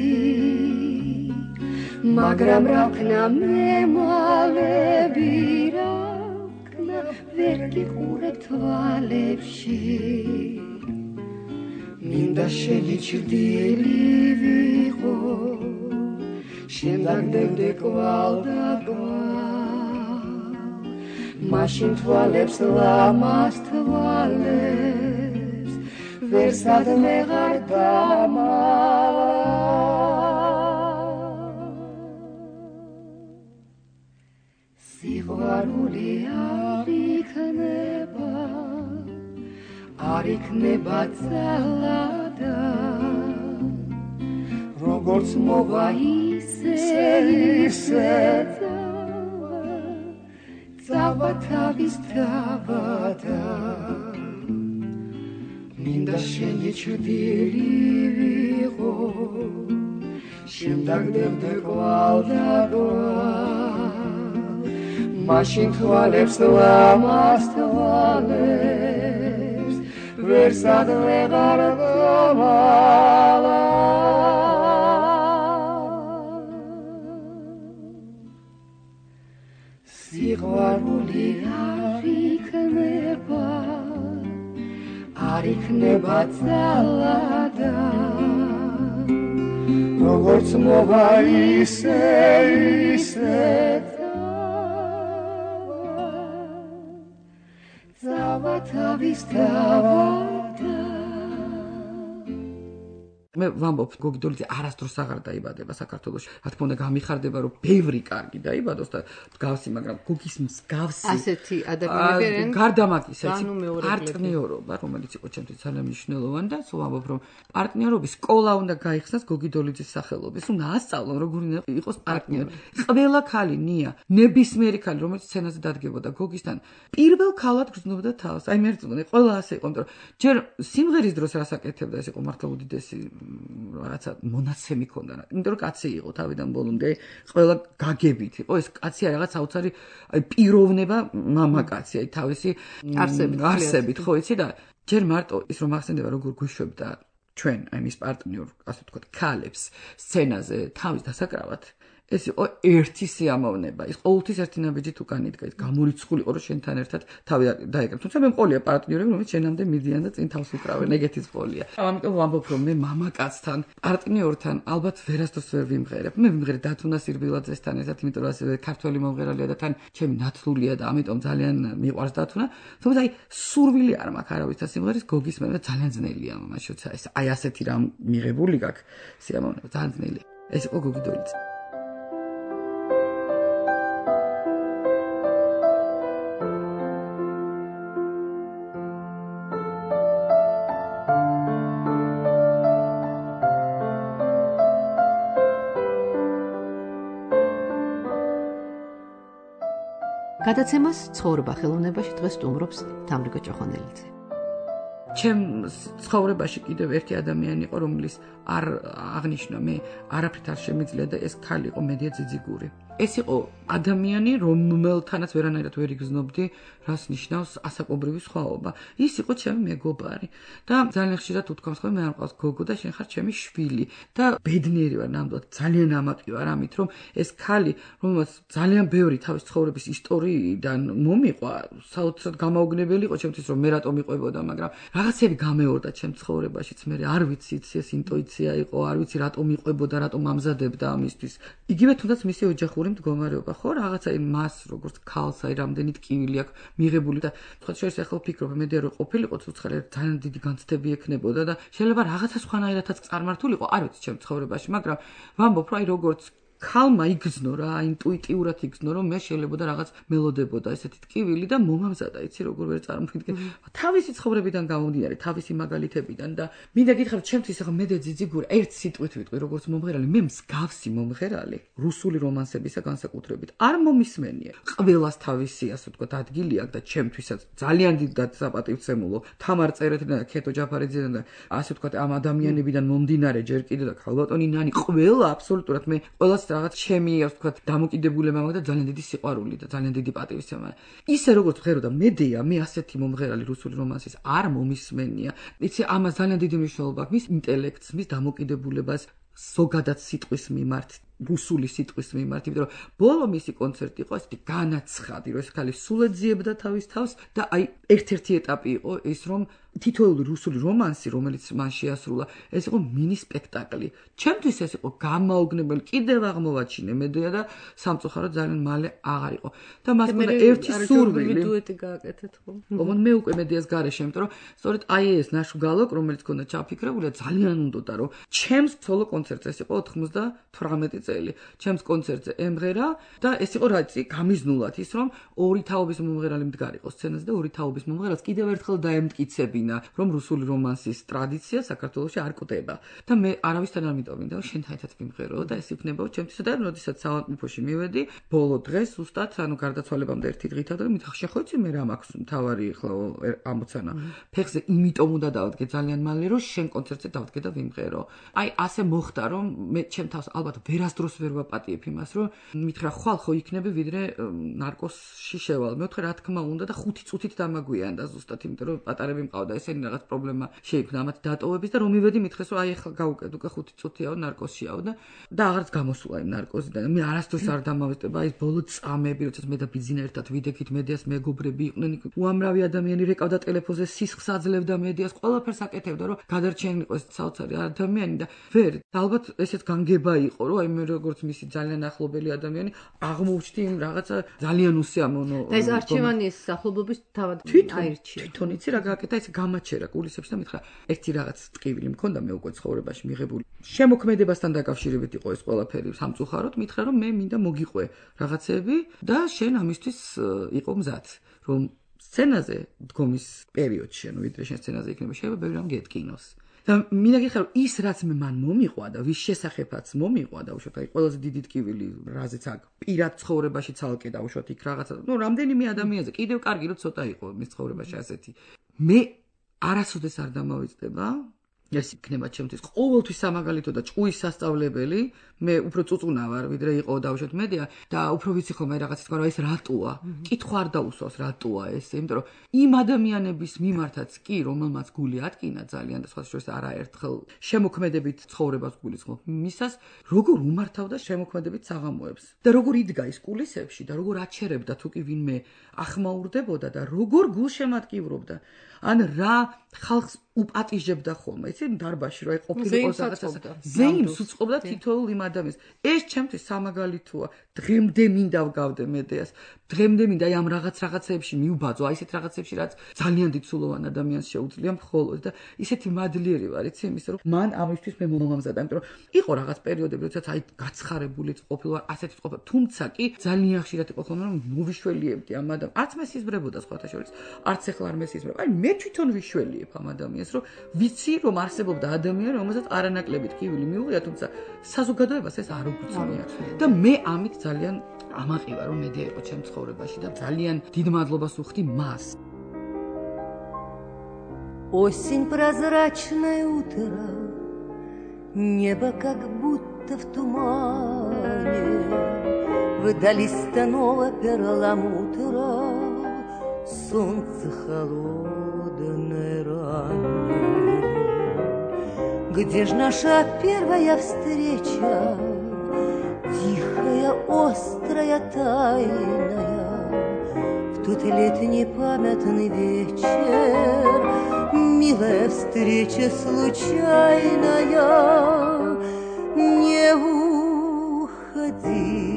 მაგრამ რაკნა მემალები რაკნა ვერ გიყურე თვალებში მინდა შენი ჭრდილი ვიყო შენ დაგდევდე კვალ და კვალ მაშინ თვალებს ლამას თვალებს ვერსად მეღარ დამალა სიყვარული არ იქნება ძალადა როგორც მოვა ისე წავა თავის თავადა მინდა შენი ჭრილი ვიყო შენ დაგდებდე კვალ და კვალ მაშინ თვალებს ლამას თვალებს ვერსად ვეღარ დავალა სიყვარული არ იქნება ძალადა როგორც მოვა ისე წავა თავის თავადა მე ვამბობ გოგი დოლიძე არასდროს აღარ დაიბადება საქართველოში. რა თქმა უნდა გამიხარდება რომ ბევრი კარგი დაიბადოს და მსგავსი, მაგრამ გოგის მსგავსი ასეთი ადამიანები არიან გარდა მაგისა, პარტნიორობა, რომელიც იყო ჩემთვის ძალიან მნიშვნელოვანი და სულ ვამბობ რომ პარტნიორობის სკოლა უნდა გაიხსნას გოგი დოლიძის სახელობის. უნდა ასწავლონ როგორ იყოს პარტნიორი. ყველა ქალი ნია, ნებისმიერი ქალი რომელიც სცენაზე დადგებოდა გოგისთან, პირველ ქალად გრძნობდა თავს. აი მე რწმუნე, ყველა ასე იყო, იმიტომ რომ ჯერ სიმღერის დროს რასაკეთებდა ეს იყო მართლა უდიდესი რაღაცა მონაცემი ქონდა. იმიტომ რომ კაცი იყო თავიდან ბოლომდე, ყველა გაგებით იყო, ეს კაცი რაღაც საოცარი აი პიროვნება მამაკაცი, აი თავისი არსებით, ხო იცი და ჯერ მარტო ის რომ ახსენდება როგორ გვიშვებდა ჩვენ, აი მის პარტნიორ, ასე ვთქვათ, ქალებს სცენაზე თავის დასაკრავად. ეს იყო ერთი სიამოვნება. ის ყოველთვის ერთი ნაბიჯით უკან იდგა. ის გამორიცხული იყო რომ შენთან ერთად თავი დაეკრა. თუმცა მე მყოლია პარტნიორები, რომელიც შენამდე მიდიან და წინ თავს უკრავენ. ეგეთის ყოლია. ამიტომ ვამბობ რომ მე მამაკაცთან, პარტნიორთან ალბათ ვერასდროს ვერ ვიმღერებ. მე ვიმღერე დათუნა სირბილაძესთან ერთად, იმიტომ რომ ასე ქართველი მომღერალია და თან ჩემი ნათლულია და ამიტომ ძალიან მიყვარს დათუნა. თუმცა აი სურვილი არ მაქვს არავისთან სიმღერის გოგის მე ძალიან ძნელია მაშინ აი ასეთი რამ მიღებული გაქვს სიამოვნება ძალიან ძნელია. ეს იყო გოგი დოლიძე. გადაცემას ცხოვრება ხელოვნებაში დღეს სტუმრობს თამრიკო ჭოხონელიძე. ჩემ ცხოვრებაში კიდევ ერთი ადამიანი იყო, რომლის არ აღნიშნა მე არაფრით არ შემიძლია და ეს ქალი იყო მედია ძიძიგური. ეს იყო ადამიანი, რომელთანაც ვერანაირად ვერ იგრძნობდი, რას ნიშნავს ასაკობრივი სხვაობა. ის იყო ჩემი მეგობარი და ძალიან ხშირად უთქვამს ხოლმე მე არ მყავს გოგო და შენ ხარ ჩემი შვილი და ბედნიერი ვარ ნამდვილად ძალიან ამაყი ვარ ამით რომ ეს ქალი რომელსაც ძალიან ბევრი თავის ცხოვრების ისტორიიდან მომიყვა საოცრად გამაოგნებელი იყო ჩემთვის რომ მე რატომ მიყვებოდა მაგრამ რაღაცები გამეორდა ჩემ ცხოვრებაშიც მე არ ვიცი ეს ინტუიცია იყო არ ვიცი რატომ მიყვებოდა რატომ ამზადებდა ამისთვის იგივე თუნდაც მისი ოჯახური მდგომარეობა ხო რაღაცა მას როგორც ქალს აი რამდენი ტკივილი აქვს მიღებული და თქვა შეიძლება ახლა ვფიქრობ მე დრო ყოფილიყო ცოცხალი ძალიან დიდი განცდები ექნებოდა და შეიძლება რაღაცა სხვანაირადაც წარმართულიყო არ ვიცი ჩემ ცხოვრებაში მაგრამ ვამბობ რომ აი როგორც ქალმა იგრძნო რა ინტუიტიურად იგრძნო რომ მე შეიძლება რაღაც მელოდებოდა ესეთი ტკივილი და მომამზადა იცი როგორ ვერ წარმოვიდგენ თავისი ცხოვრებიდან გამომდინარე თავისი მაგალითებიდან და მინდა გითხრათ ჩემთვის ახლა მედია ძიძიგური ერთ სიტყვით ვიტყვი როგორც მომღერალი მე მსგავსი მომღერალი რუსული რომანსებისა განსაკუთრებით არ მომისმენია ყველას თავისი ასე ვთქვათ ადგილი აქვს და ჩემთვისაც ძალიან დიდად საპატივცემულო თამარ წერეთიდან და ქეთო ჯაფარიძიდან და ასე ვთქვათ ამ ადამიანებიდან მომდინარე ჯერ კიდე და ქალბატონი ნანი ყველა აბსოლუტურად მე ყველას რაღაც ჩემი ასე ვთქვათ დამოკიდებულება მაქვს და ძალიან დიდი სიყვარული და ძალიან დიდი პატივისცემა. ისე როგორც ვღეროდა მედია, მე ასეთი მომღერალი რუსული რომანსის არ მომისმენია. იცი ამას ძალიან დიდი მნიშვნელობა აქვს მის ინტელექტს, მის დამოკიდებულებას, ზოგადად სიტყვის მიმართ. რუსული სიტყვის მიმართ, იმიტომ რომ ბოლო მისი კონცერტი იყო ესეთი განაცხადი, რომ ეს ქალი სულ ეძიებდა თავის თავს და აი ერთ-ერთი ეტაპი იყო ის, რომ თითოეული რუსული რომანსი, რომელიც მან შეასრულა, ეს იყო მინი სპექტაკლი. ჩემთვის ეს იყო გამაოგნებელი, კიდევ აღმოვაჩინე მედია და სამწუხაროდ ძალიან მალე აღარ იყო. და მას მქონდა ერთი სურვილი. დუეტი გააკეთეთ ხომ? ოღონდ მე უკვე მედიას გარეშე, იმიტომ რომ სწორედ აი ეს ნაშუ გალოკ, რომელიც ქონდა ჩაფიქრებული, ძალიან უნდოდა რომ ჩემს სოლო კონცერტზე ეს იყო 98 წელი. ჩემს კონცერტზე ემღერა და ეს იყო რაცი გამიზნულად ის რომ ორი თაობის მომღერალი მდგარიყო სცენაზე და ორი თაობის მომღერალს კიდევ ერთხელ დაემტკიცებინა რომ რუსული რომანსის ტრადიცია საქართველოში არ კვდება და მე არავისთან არ მიტოვინდა რომ შენთან ერთად ვიმღერო და ეს იქნება ჩემთვის და როდესაც საავადმყოფოში მივედი ბოლო დღეს ზუსტად ანუ გარდაცვალებამდე ერთი დღით და მითხა შეხოიცი მე რა მაქვს მთავარი ხო ამოცანა ფეხზე იმიტომ უნდა დავდგე ძალიან მალე რომ შენ კონცერტზე დავდგე და ვიმღერო აი ასე მოხდა რომ მე ჩემ თავს ალბათ ვერასდროს ვერ ვაპატიებ იმას რომ მითხრა ხვალ ხო იქნები ვიდრე ნარკოსში შევალ მეოთხე რა თქმა უნდა და 5 წუთით დამაგვიანდა ზუსტად იმიტომ რომ პატარები მყავდა ესენი რაღაც პრობლემა შეიქმნა ამათ დატოვების და რომ მივედი მითხეს რომ აი ახლა გავუკეთ უკვე 5 წუთიაო ნარკოსშიაო და აღარც გამოსულა იმ ნარკოზიდან მე არასდროს არ დამავიწყდება აი ბოლო წამები როდესაც მე და ბიძინა ერთად ვიდექით მედიას მეგობრები იყვნენ უამრავი ადამიანი რეკავდა ტელეფონზე სისხლს აძლევდა მედიას ყველაფერს აკეთებდა რომ გადარჩენილიყო ეს საოცარი ადამიანი და ვერ ალბათ ესეც განგება იყო რომ აი მე როგორც მისი ძალიან ახლობელი ადამიანი აღმოჩნდი იმ რაღაცა ძალიან უსიამოვნო და ეს არჩევანის ახლობობის თავად აირჩია თვითონ იცი რა გააკეთა ეს გამაჩერა გულისებში და მითხრა ერთი რაღაც ტკივილი მქონდა მე უკვე ცხოვრებაში მიღებული შემოქმედებასთან დაკავშირებით იყო ეს ყველაფერი სამწუხაროდ მითხრა რომ მე მინდა მოგიყვე რაღაცები და შენ ამისთვის იყო მზად რომ სცენაზე დგომის პერიოდში ანუ ვიდრე შენ სცენაზე იქნება შეიძლება ბევრი რამ გეტკინოს და მინდა გიხარო ის რაც მე მან მომიყვა და ვის შესახებაც მომიყვა და უშუალოდ აი ყველაზე დიდი ტკივილი რაზეც აქ პირად ცხოვრებაში ცალკე და უშუალოდ იქ რაღაცა ნუ რამდენიმე ადამიანზე კიდევ კარგი რომ ცოტა იყო მის ცხოვრებაში ასეთი მე არასოდეს არ დამავიწყდება ეს იქნება ჩემთვის ყოველთვის სამაგალითო და ჭუის სასწავლებელი მე უფრო წუწუნა ვარ ვიდრე იყო დაუშვათ მედია და უფრო ვიცი ხოლმე რაღაცა თქვა რომ ეს რატოა კითხვა არ დაუსვავს რატოა ეს იმიტომ რომ იმ ადამიანების მიმართაც კი რომელმაც გული ატკინა ძალიან და სხვა შორის არაერთხელ შემოქმედებით ცხოვრებას გულისხმობ მისას როგორ უმართავდა შემოქმედებით საღამოებს და როგორ იდგა ის კულისებში და როგორ აჩერებდა თუ კი ვინმე ახმაურდებოდა და როგორ გულშემატკივრობდა ან რა ხალხს უპატიჟებდა ხოლმე იცი დარბაში რომ ყოფილიყო რაღაცა ზეიმს უწყობდა თითოეულ იმ ადამიანს ეს ჩემთვის სამაგალითოა დღემდე მინდა ვგავდე მედიას დღემდე მინდა აი ამ რაღაცებში მიუბაძო აი ესეთ რაღაცებში რაც ძალიან დიდსულოვან ადამიანს შეუძლია მხოლოდ და ისეთი მადლიერი ვარ იცი იმის რომ მან ამისთვის მე მომამზადა იმიტომ რომ იყო რაღაც პერიოდები როდესაც აი გაცხარებული ყოფილვარ ასეთი ყოფილი თუმცა კი ძალიან ხშირად იყო ხოლმე რომ მოვიშველიებდი ამ ადამიანს არც მე სიზმრებოდა სხვათა შორის არც ახლა არ მესიზმრებ აი მე თვითონ ვიშველიებ ამ ადამიანს რომ ვიცი რომ არსებობდა ადამიანი რომელსაც არანაკლები ტკივილი მიუღია თუმცა საზოგადოებას ეს არ უგრძნია და მე ამით ძალიან ამაყივა რომ მედია იყო ჩემ ცხოვრებაში და ძალიან დიდ მადლობას ვუხდი მას Осень прозрачное утро небо как будто в тумане вдали станова перламутра солнце холодное раннее Где ж наша первая встреча Тихая, острая, тайная В тот летний памятный вечер Милая встреча случайная Не уходи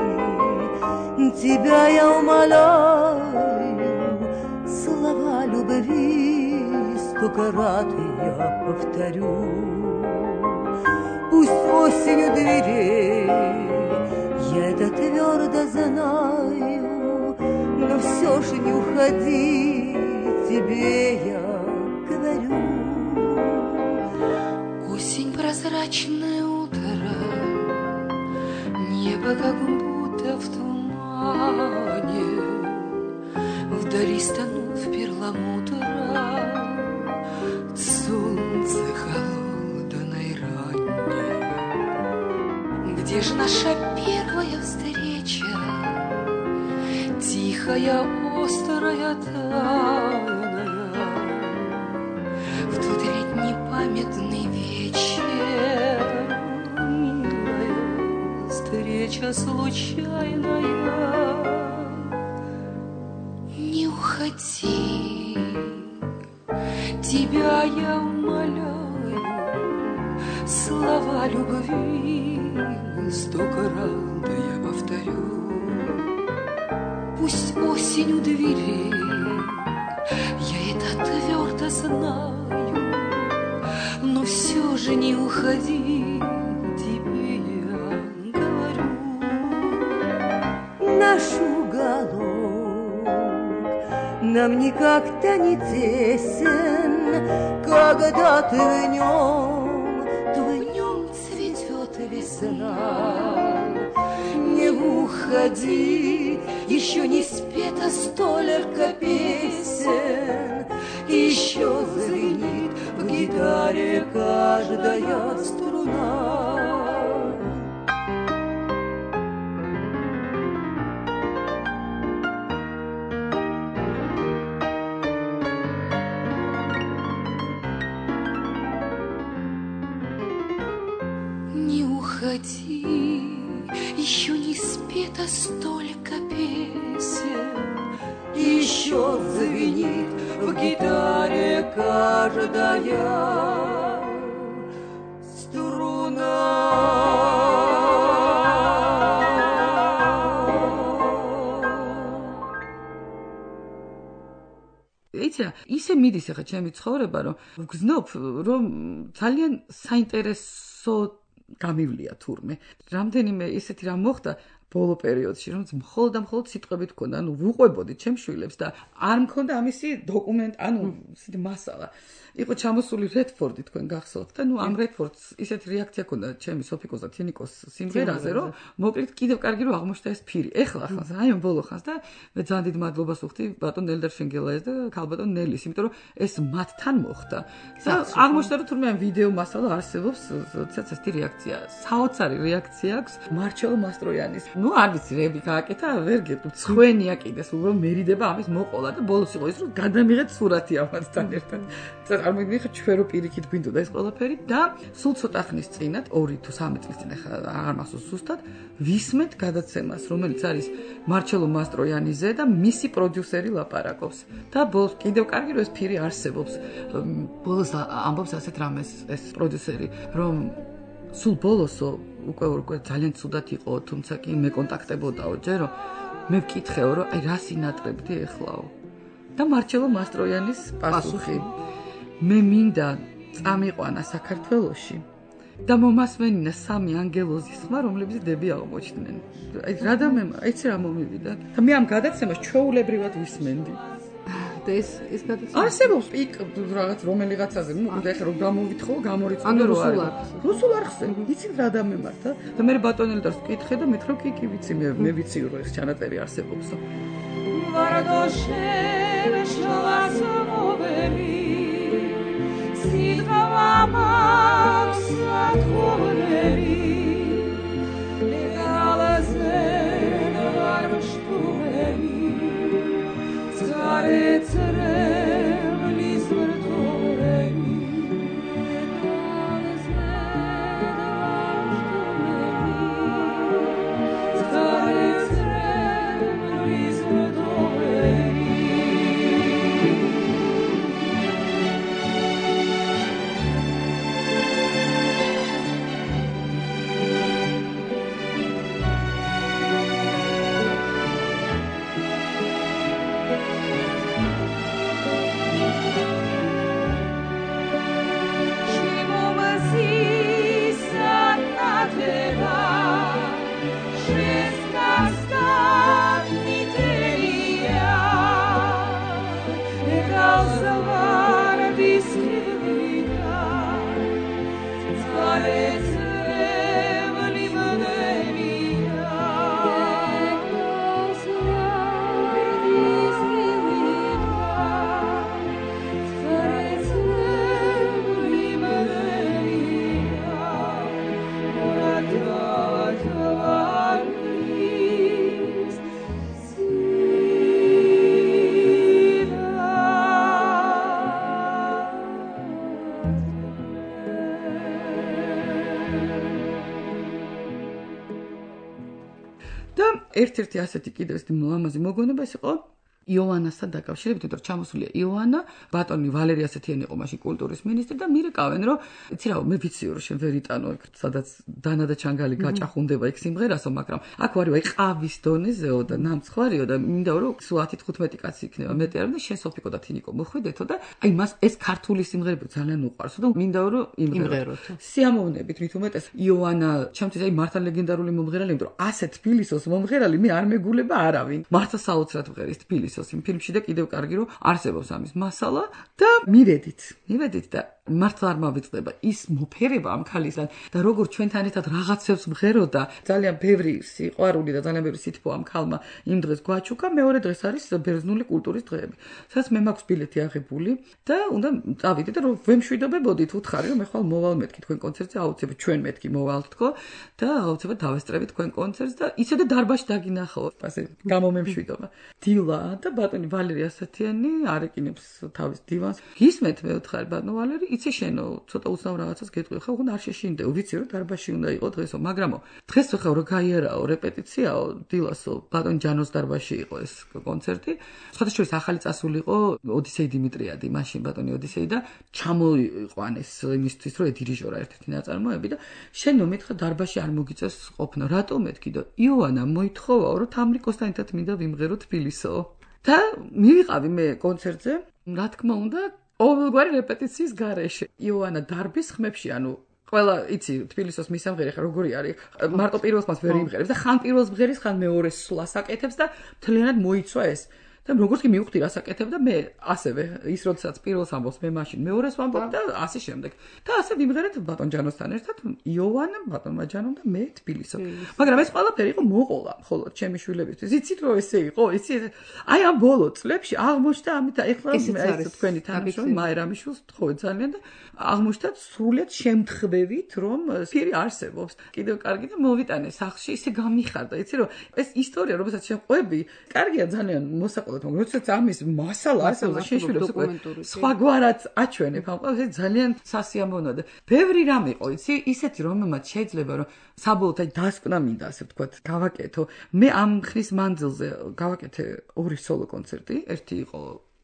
Тебя я умоляю Слова любви Сколько раз я повторю Пусть осень у дверей Я это твердо знаю Но все же не уходи Тебе я говорю Осень прозрачное утро Небо как будто в тумане Вдали станув перламутра Солнце холодной ранней Где ж наша первая встреча Тихая, острая, тайная В тот летний памятный вечер Милая встреча случайная. Не уходи, тебя я умоляю, слова любви 100 крат я повторю. Пусть осень у двери, я это твердо знаю, но все же не уходи, тебе я говорю. Наш уголок нам никак-то не тесен, когда ты в нем цветет весна. Не уходи, еще не спето столько песен, еще звенит в гитаре каждая струна. Не уходи, еще не спето столько песен, Еще звенит в гитаре каждая იცი რა, ისე მიდის ახლა ჩემი ცხოვრება, რომ ვგზნობ, რომ ძალიან საინტერესო გამივლია თურმე. რამდენიმე ისეთი რამ მოხდა ბოლო პერიოდში, რომ მხოლოდ და მხოლოდ სიტყვებით მქონდა, ანუ ვუყვებოდი ჩემს შვილებს და არ მქონდა ამისი დოკუმენტ, ანუ ისეთი მასალა. იყო ჩამოსული რედფორდი თქვენ გახსოვთ და ნუ ამ რედფორდს ისეთი რეაქცია ჰქონდა ჩემი სოფიკოს და თინიკოს სიმღერაზე, რომ მოკლედ კიდევ კარგი რომ აღმოჩნდა ეს ფირი. ეხლა ხანს, აი ამ ბოლო ხანს და მე ძალიან დიდ მადლობას ვუხდი ბატონ ელდარ შენგელაეს და ქალბატონ ნელის, იმიტომ რომ ეს მათთან მოხდა. და აღმოჩნდა რომ თურმე ამ ვიდეო მასალა არსებობს, როდესაც ესეთი რეაქცია, საოცარი რეაქცია აქვს მარჩელო მასტროიანის. ნუ არ ვიცი, რები გააკეთა, ვერ გეტყვით, ხვენია კიდე, სულ მერიდება ამის მოყოლა და ბოლოს იყო ის რომ გადამიღეთ სურათი ამათთან ერთად. წარმოგიდგენთ ხა ჩვენ რო პირიქით გვინდოდა ეს ყველაფერი და სულ ცოტა ხნის წინათ 2 თუ 3 წლის წინ ხა არ მახსოვს ზუსტად ვისმენთ გადაცემას რომელიც არის მარჩელო მასტროიანიზე და მისი პროდიუსერი ლაპარაკობს და ბოლოს კიდევ კარგი რომ ეს ფირი არსებობს ბოლოს ამბობს ასეთ რამეს ეს პროდიუსერი რომ სულ ბოლოსო უკვე ძალიან ცუდად იყო თუმცა კი მე კონტაქტებოდაო ჯერო მე ვკითხეო რომ აი რა სინატრებდი ეხლაო და მარჩელო მასტროიანის პასუხი მე მინდა წამიყვანა საქართველოში და მომასვენინა 3 ანგელოზის ხმა, რომლებიც დები აღმოჩნდნენ. აი რა და მე, აიცი რა მომივიდა. და მე ამ გადაცემას ჩვეულებრივად ვისმენდი. და ეს გადაცემა არსებობს პიკ რაღაც რომელიღაცაზე, ნუ და ეხლა რომ გამოვითხოვო, გამორიცხული რო არის. რუსულ არხზე. იცით რა და მემართა? და მე ბატონ ელდარს ვკითხე და მეთქრო კი ვიცი, მე ვიცი რომ ეს ჩანაწერი არსებობს. ვარდოშენ შლასმობები სიტყვა მაქვს ათქონები ლეგალაზე ვარშტუმები წარეცრემლის ვერდორები ერთ-ერთი ასეთი კიდევ ეს ლამაზი მოგონება ეს იყო იოანასთან დაკავშირებით, იმიტომ რომ ჩამოსულია იოანა, ბატონი ვალერი ასეთიანი იყო მაშინ კულტურის მინისტრი და მირეკავენ, რომ იცი რა, მე ვიცი რომ შენ ვერ იტანო იქ, სადაც დანა და ჩანგალი გაჭახუნდება იქ სიმღერასო, მაგრამ აქ ვარ აი ყავის დონეზეო და ნამცხვარიო და მინდა რომ სულ 10-15 კაცი იქნება მეტი არ და შენ სოფიკო და თინიკო მოხვიდეთო და აი მას ეს ქართული სიმღერები ძალიან უყვარსო და მინდა რომ იმღეროთ. სიამოვნებით მით უმეტეს იოანა, ჩემთვის აი მართლა ლეგენდარული მომღერალი, იმიტომ რომ ასეთ თბილისოს მომღერალი მე არ მეგულება არავინ. მართლა საოცრად მღერის თბილისოს იმ ფილმში და კიდევ კარგი რომ არსებობს ამის მასალა და მივედით და მართლა არ მავიწყდება ის მოფერება ამ ქალისგან და როგორ ჩვენთან ერთად რაღაცებს მღეროდა ძალიან ბევრი სიყვარული და ძალიან ბევრი სითბო ამ ქალმა იმ დღეს გვაჩუქა მეორე დღეს არის ბერძნული კულტურის დღეები სადაც მე მაქვს ბილეთი აღებული და უნდა წავიდე და რომ ვემშვიდობებოდით უთხარი რომ მე ხვალ მოვალ მეთქი თქვენ კონცერტზე აუცილებლად ჩვენ მეთქი მოვალთ თქო და აუცილებლად დავესწრებით თქვენ კონცერტს და ისე და დარბაზში დაგინახო ასე გამომემშვიდობა დილა და ბატონი ვალერი ასათიანი არეკინებს თავის დივანს გისმენთ მე უთხარი ბატონო ვალერი იცი შენო ცოტა უცნაურ რაღაცას გეტყვი ხო უნდა არ შეშინდეო ვიცი რომ დარბაზში უნდა იყო დღესო მაგრამ დღეს ხა რო გაიარაო რეპეტიციაო დილასო ბატონ ჯანოს დარბაზში იყო ეს კონცერტი სხვადასხვა ახალი წასული იყო ოდისეი დიმიტრიადი მაშინ ბატონი ოდისეი და ჩამოიყვანეს იმისთვის რომ დირიჟორა ერთ-ერთი ნაწარმოები და შენო მითხრა დარბაზში არ მოგიწევს ყოფნა რატო მეთქი და იოანა მოითხოვაო რომ თამრიკოსთან ერთად მინდა ვიმღერო თბილისო და მივიყავი მე კონცერტზე რა თქმა უნდა ყოველგვარი რეპეტიციის გარეშე იოანა დარბის ხმებში ანუ ყველა იცი თბილისოს მისამღერი ხა როგორი არის მარტო პირველს მას ვერ იმღერებს და ხან პირველს მღერის ხან მეორეს სულას აკეთებს და მთლიანად მოიცვა ეს და როგორც კი მივხვდი რას აკეთებ და მე ასევე ის როდესაც პირველს ამბობს მე მაშინ მეორეს ვამბობ და ასე შემდეგ და ასე ვიმღერეთ ბატონ ჯანოსთან ერთად იოანა ბატონმა ჯანომ და მე თბილისო მაგრამ ეს ყველაფერი იყო მოყოლა მხოლოდ ჩემი შვილებისთვის იცით რომ ესე იყო იცი აი ამ ბოლო წლებში აღმოჩნდა ამით ეხლა ეს თქვენი თანაშრომი მაერამიშვილს თხოვე ძალიან და აღმოჩნდა სრულიად შემთხვევით რომ ფირი არსებობს კიდევ კარგი და მოვიტანე სახლში ისე გამიხარდა იცი რომ ეს ისტორია რომელსაც შეყვები კარგია ძალიან მოსაყოლოდ მაგრამ როდესაც ამის მასალა არსებობს შეშვილებს უკვე სხვაგვარად აჩვენებ ამ ყველას ძალიან სასიამოვნოა და ბევრი რამ იყო იცი ისეთი რომელმაც შეიძლება რომ საბოლოოდ აი დასკვნა მინდა ასე ვთქვათ გავაკეთო მე ამ ხნის მანძილზე გავაკეთე ორი სოლო კონცერტი ერთი იყო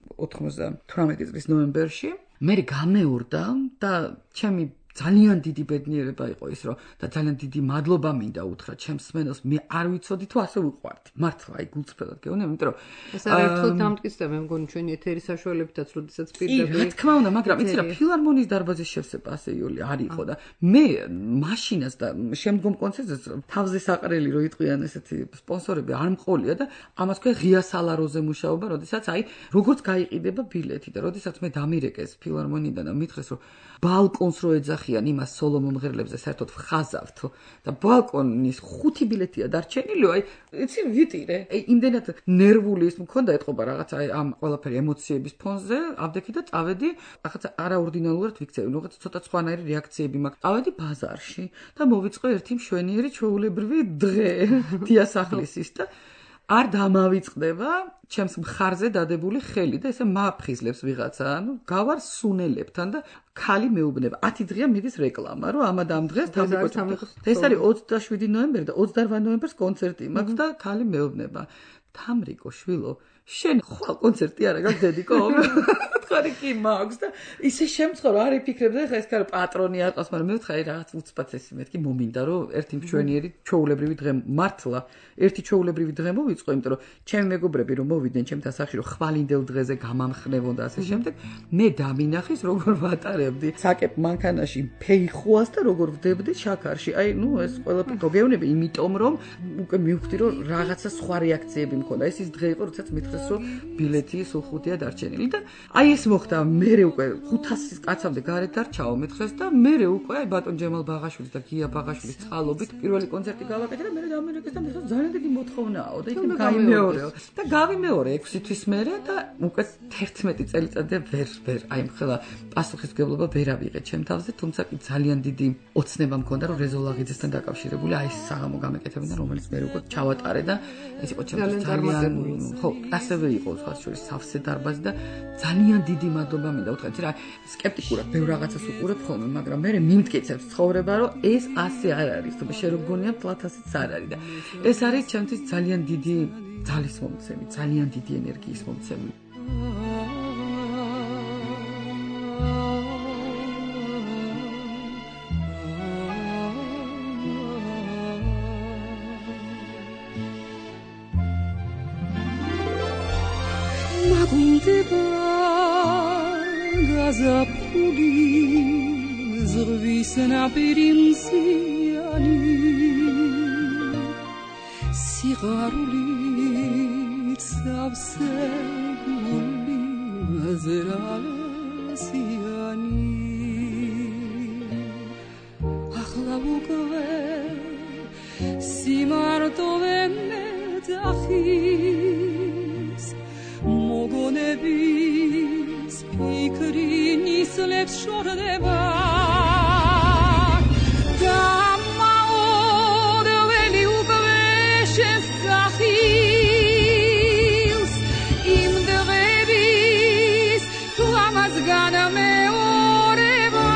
98 წლის ნოემბერში მე გამეორდა და ჩემი ძალიან დიდი ბედნიერება იყო ის რომ და ძალიან დიდი მადლობა მინდა უთხრა ჩემს სმენელს მე არ ვიცოდი თუ ასე ვიყვარდი მართლა აი გულწრფელად გეუბნები იმიტომ რომ ეს არ ერთხელ დამტკიცდა მე მგონი ჩვენი ეთერის საშუალებითაც როდესაც პირდაპირ რა თქმა უნდა მაგრამ იცი რა ფილარმონიის დარბაზის შევსება ასე იოლი არ იყო და მე მაშინაც და შემდგომ კონცერტზე თავზე საყრელი რო იტყვიან ესეთი სპონსორები არ მყოლია და ამას ქვია ღია სალაროზე მუშაობა როდესაც აი როგორც გაიყიდება ბილეთი და როდესაც მე დამირეკეს ფილარმონიიდან და მითხრეს რომ ბალკონს რო ეძახიან იმას სოლო მომღერლებზე საერთოდ ვხაზავთ და ბალკონის 5 ბილეთია დარჩენილი აი იცი ვიტირე აი იმდენად ნერვული ის მქონდა ეთყობა რაღაც აი ამ ყველაფერი ემოციების ფონზე ავდექი და წავედი რაღაცა არაორდინალურად ვიქცევი რაღაც ცოტა სხვანაირი რეაქციები მაქვს წავედი ბაზარში და მოვიწყო ერთი მშვენიერი ჩვეულებრივი დღე დიასახლისის და არ დამავიწყდება ჩემს მხარზე დადებული ხელი და ესე მაფხიზლებს ვიღაცა ანუ გავარ სუნელებთან და ქალი მეუბნება 10 დღეა მიდის რეკლამა რომ ამად ამ დღეს თამრიკო ეს არის 27 ნოემბერი და 28 ნოემბერს კონცერტი მაქვს და ქალი მეუბნება თამრიკო შვილო შენ ხვალ კონცერტი არა გაქვს დედიკო ხარი კი მაქვს და ისე შემწყრო არ იფიქრებდა ხა ეს კარო პატრონი არ ყავს მაგრამ მე ვთხარი რაღაც უცბად ეს მეთქი მომინდა რომ ერთი მშვენიერი ჩვეულებრივი დღე მართლა ერთი ჩვეულებრივი დღე მოვიწყო იმიტომ რომ ჩემი მეგობრები რომ მოვიდნენ ჩემთან სახში რომ ხვალინდელ დღეზე გამამხნევონ და ასე შემდეგ მე დამინახის როგორ ვატარებდი საკეპ მანქანაში ფეიხუას და როგორ ვდებდი შაქარში აი ნუ ეს ყველაფერი გოგევნები იმიტომ რომ უკვე მივხვდი რომ რაღაცა სხვა რეაქციები მქონდა ეს ის დღე იყო როდესაც მითხრეს რომ ბილეთი სულ 5-ია დარჩენილი და აი ეს მოხდა მერე უკვე 500 კაცამდე გარეთ დარჩაო მეთხრეს და მერე უკვე აი ბატონ ჯემალ ბაღაშვილის და გია ბაღაშვილის წყალობით პირველი კონცერტი გავაკეთე და მერე დამერეკეს და მეთხრეს ძალიან დიდი მოთხოვნაა და იქ გამიმეორეო და გავიმეორე 6 თვის მერე და უკვე 11 წელიწადია ვერ აი მხელა პასუხისმგებლობა ვერ ავიღე ჩემ თავზე თუმცა კი ძალიან დიდი ოცნება მქონდა რომ რეზოლაღიძესთან დაკავშირებული აი საღამო გამეკეთებინა რომელიც მე უკვე ჩავატარე და ეს იყო ჩემთვის ძალიან ხო ასევე იყო სხვა შორის სავსე დარბაზი და ძალიან დიდი მადლობა მინდა უთხრათ, რა სკეპტიკურად ბევრ რაღაცას უყურებ ხოლმე, მაგრამ მე მიმტკიცებს ცხოვრება, რომ ეს ასე არ არის, თუ შე რო გგონია თლათ ასეც არ არის და ეს არის ჩემთვის ძალიან დიდი ძალის მომცემი, ძალიან დიდი ენერგიის მომცემი. გაზაფხული ზღვის ნაპირი მზიანი სიღარული სავსებული აზრალესიანი ახლა უკვე სიმარტოვე მეძახის მოგონების ფიქრი ნისლებს შორდება დამაოდველი უკვე შესახილს იმ დღების თუ ამას განამეორება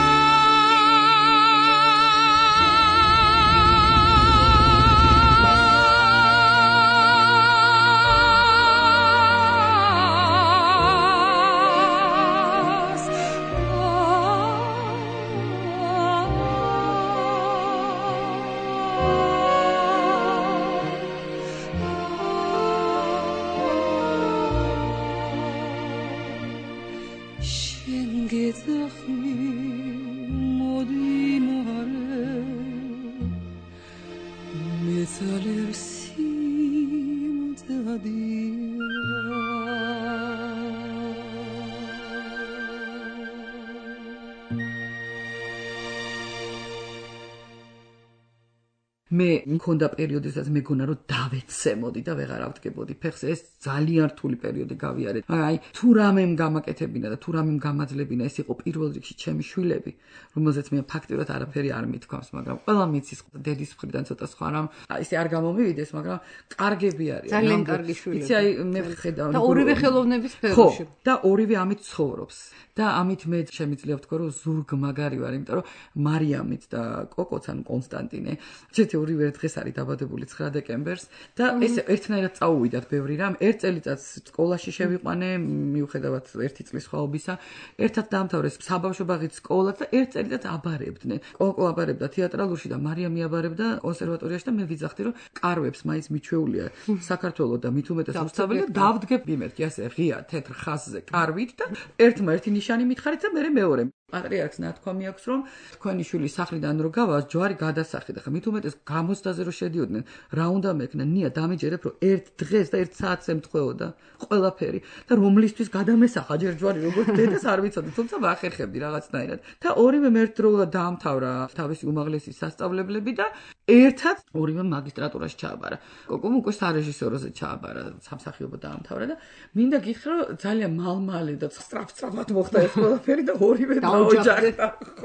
მე მქონდა პერიოდი, სადაც მეგონა რომ დავეცემოდი და ვეღარ ავდგებოდი ფეხს, ეს ძალიან რთული პერიოდი გავიარეთ. აი, თუ რამემ გამაკეთებინა და თუ რამემ გამაძლებინა, ეს იყო პირველ რიგში ჩემი შვილები, რომელზეც მე ფაქტიურად არაფერი არ მithქვამს, მაგრამ ყველა მიცის დედის მხრიდან ცოტა სხვა რამ, ისე არ გამომივიდეს, მაგრამ კარგები არიან. ძალიან კარგი შვილები. იცი, აი, მე ვხედავ და ორივე ხელოვნების სფეროში. და ორივე ამით ცხოვრობს. და ამით მე შემიძლია ვთქვა, რომ ზურგ მაგარი ვარ, იმიტომ რომ მარიამით და კოკოც, ანუ კონსტანტინე, ერთი ორივე დღეს არის დაბადებული 9 დეკემბერს და ეს ერთნაირად წაუვიდათ ბევრი რამ. ერთ წელიწადს სკოლაში შევიყვანე, მიუხედავად ერთი წლის სხვაობისა. ერთად დაამთავრეს საბავშვო ბაღის სკოლა და ერთ წელიწადს აბარებდნენ. კოკო აბარებდა თეატრალურში და მარიამი აბარებდა კონსერვატორიაში და მე ვიძახდი, რომ კარვებს მაინც მიჩვეულია საქართველოს და მით უმეტეს რუსთაველი და დავდგებ იმერთი ასე ღია თეთრ ხაზზე კარვით და ერთმა-ერთი ნიშანი მითხარით და მე მეორე პატრიარქს ნათქვამი აქვს, რომ თქვენი შვილი სახლიდან რო გავას, ჯვარი გადასახი და ხა მით უმეტეს გამოცდაზე რო შედიოდნენ, რა უნდა მექნა, ნია დამიჯერებ, რომ ერთ დღეს და ერთ საათს ემთხვეოდა ყველაფერი და რომლისთვის გადამესახა ჯერ ჯვარი როგორც დედას არ ვიცოდი, თუმცა ვახერხებდი რაღაცნაირად. და ორივე ერთდროულად დაამთავრა თავისი უმაღლესი სასწავლებლები და ერთად ორივე მაგისტრატურაში ჩააბარა. კოკომ უკვე სარეჟისოროზე ჩააბარა, სამსახიობო დაამთავრა და მინდა გითხრა, რომ ძალიან მალმალე და სწრაფ-სწრაფად მოხდა ეს ყველაფერი და ორივე ოჯახი.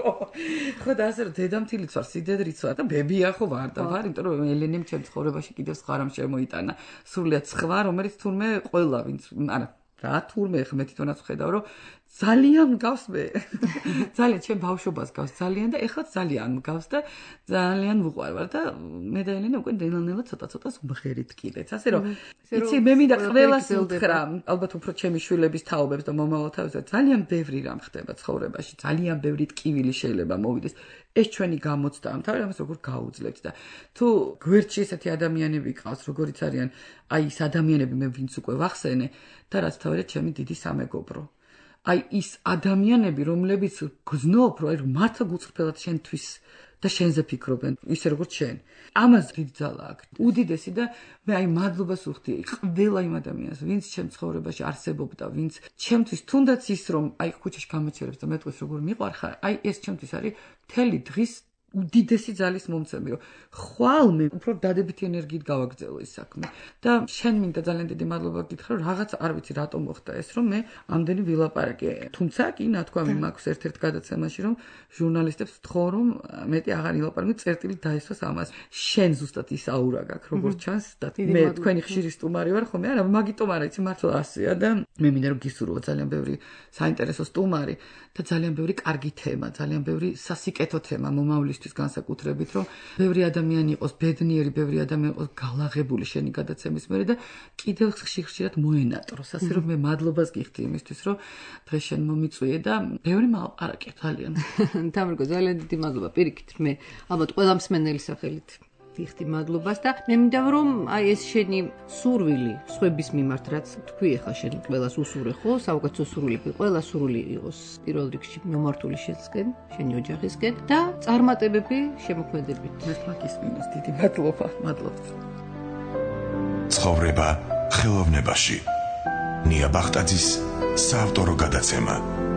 ხო და ასე რომ დედამთილიც ვარ, სიდედრიც ვარ და ბებია ხო ვარ და ვარ, იმიტომ რომ ელენემ ჩემ ცხოვრებაში კიდევ სხვა რამ შემოიტანა. სრულიად სხვა, რომელიც თურმე ყველა ვინც, არა, რა თურმე ხმე თვითონაც ვხედავ, რომ ძალიან მგავს მე. ძალიან ჩემ ბავშვობას გავს ძალიან და ეხლა ძალიან მგავს და ძალიან ვუყვარვარ და მე და ელენე უკვე ნელა-ნელა ცოტა-ცოტას ვმღერით კიდეც. ასე რომ იცი მე მინდა ყველას უთხრა, ალბათ უფრო ჩემი შვილების თაობებს და მომავალ თავზე ძალიან ბევრი რამ ხდება ცხოვრებაში, ძალიან ბევრი ტკივილი შეიძლება მოვიდეს. ეს ჩვენი გამოცდა ამ თავი ამას როგორ გაუძლებთ და თუ გვერდში ესეთი ადამიანები ყავს, როგორიც არიან, აი ის ადამიანები მე ვინც უკვე ვახსენე და რაც თავია ჩემი დიდი სამეგობრო. აი ის ადამიანები, რომლებიც გზნობ, რომ აი მართლა გუწრფელად შენთვის და შენზე ფიქრობენ, ისე როგორც შენ. ამას დიდი ძალა აქვს. უდიდესი და მე აი მადლობას ვუხდი ყველა იმ ადამიანს, ვინც ჩემ ცხოვრებაში არსებობდა, ვინც ჩემთვის თუნდაც ის რომ აი ქუჩაში გამეჩერებს და მეტყვის როგორ მიყვარხარ, აი ეს ჩემთვის არის მთელი დღის უდიდესი ძალის მომცემი, ხვალ მე უფრო დადებითი ენერგიით გავაგრძელო ის საქმე და შენ მინდა ძალიან დიდი მადლობა გითხრა, რომ რაღაც არ ვიცი რატომ მოხდა ეს, რომ მე ამდენი ვილაპარაკე. თუმცა კი ნათქვამი მაქვს ერთ-ერთ გადაცემაში, რომ ჟურნალისტებს ვთხოვ, რომ მეტი აღარ ილაპარაკო, წერტილი დაესვას ამას. შენ ზუსტად ის აურა გაქვს, როგორც ჩანს და მე თქვენი ხშირი სტუმარი ვარ ხოლმე, არა, მაგიტომ არ იცი, მართლა ასეა და მე მინდა რომ გისურვო ძალიან ბევრი საინტერესო სტუმარი და ძალიან ბევრი კარგი თემა, ძალიან ბევრი სასიკეთო თემა მომავლისთვის განსაკუთრებით, რომ ბევრი ადამიანი იყოს ბედნიერი, ბევრი ადამიანი იყოს გალაღებული შენი გადაცემის მერე და კიდევ ხშირად მოენატროს, ასე რომ მე მადლობას გიხდი იმისთვის, რომ დღეს შენ მომიწვიე და ბევრი მალაპარაკე ძალიან. თამრიკო, ძალიან დიდი მადლობა პირიქით, მე ალბათ ყველა მსმენელის სახელით გიხდი მადლობას და მე მინდა რომ აი ეს შენი სურვილი სხვების მიმართ, რაც თქვი ახლა შენ ყველას უსურე ხო, საუკეთესო სურვილები, ყველა სურვილი იყოს პირველ რიგში მომართული შენსკენ, შენი ოჯახისკენ და წარმატებები შემოქმედებით. მე მაგის მინus დიდი მადლობა, მადლობს. ცხოვრება ხელოვნებაში. ნია ბახტაძის საავტორო გადაცემა.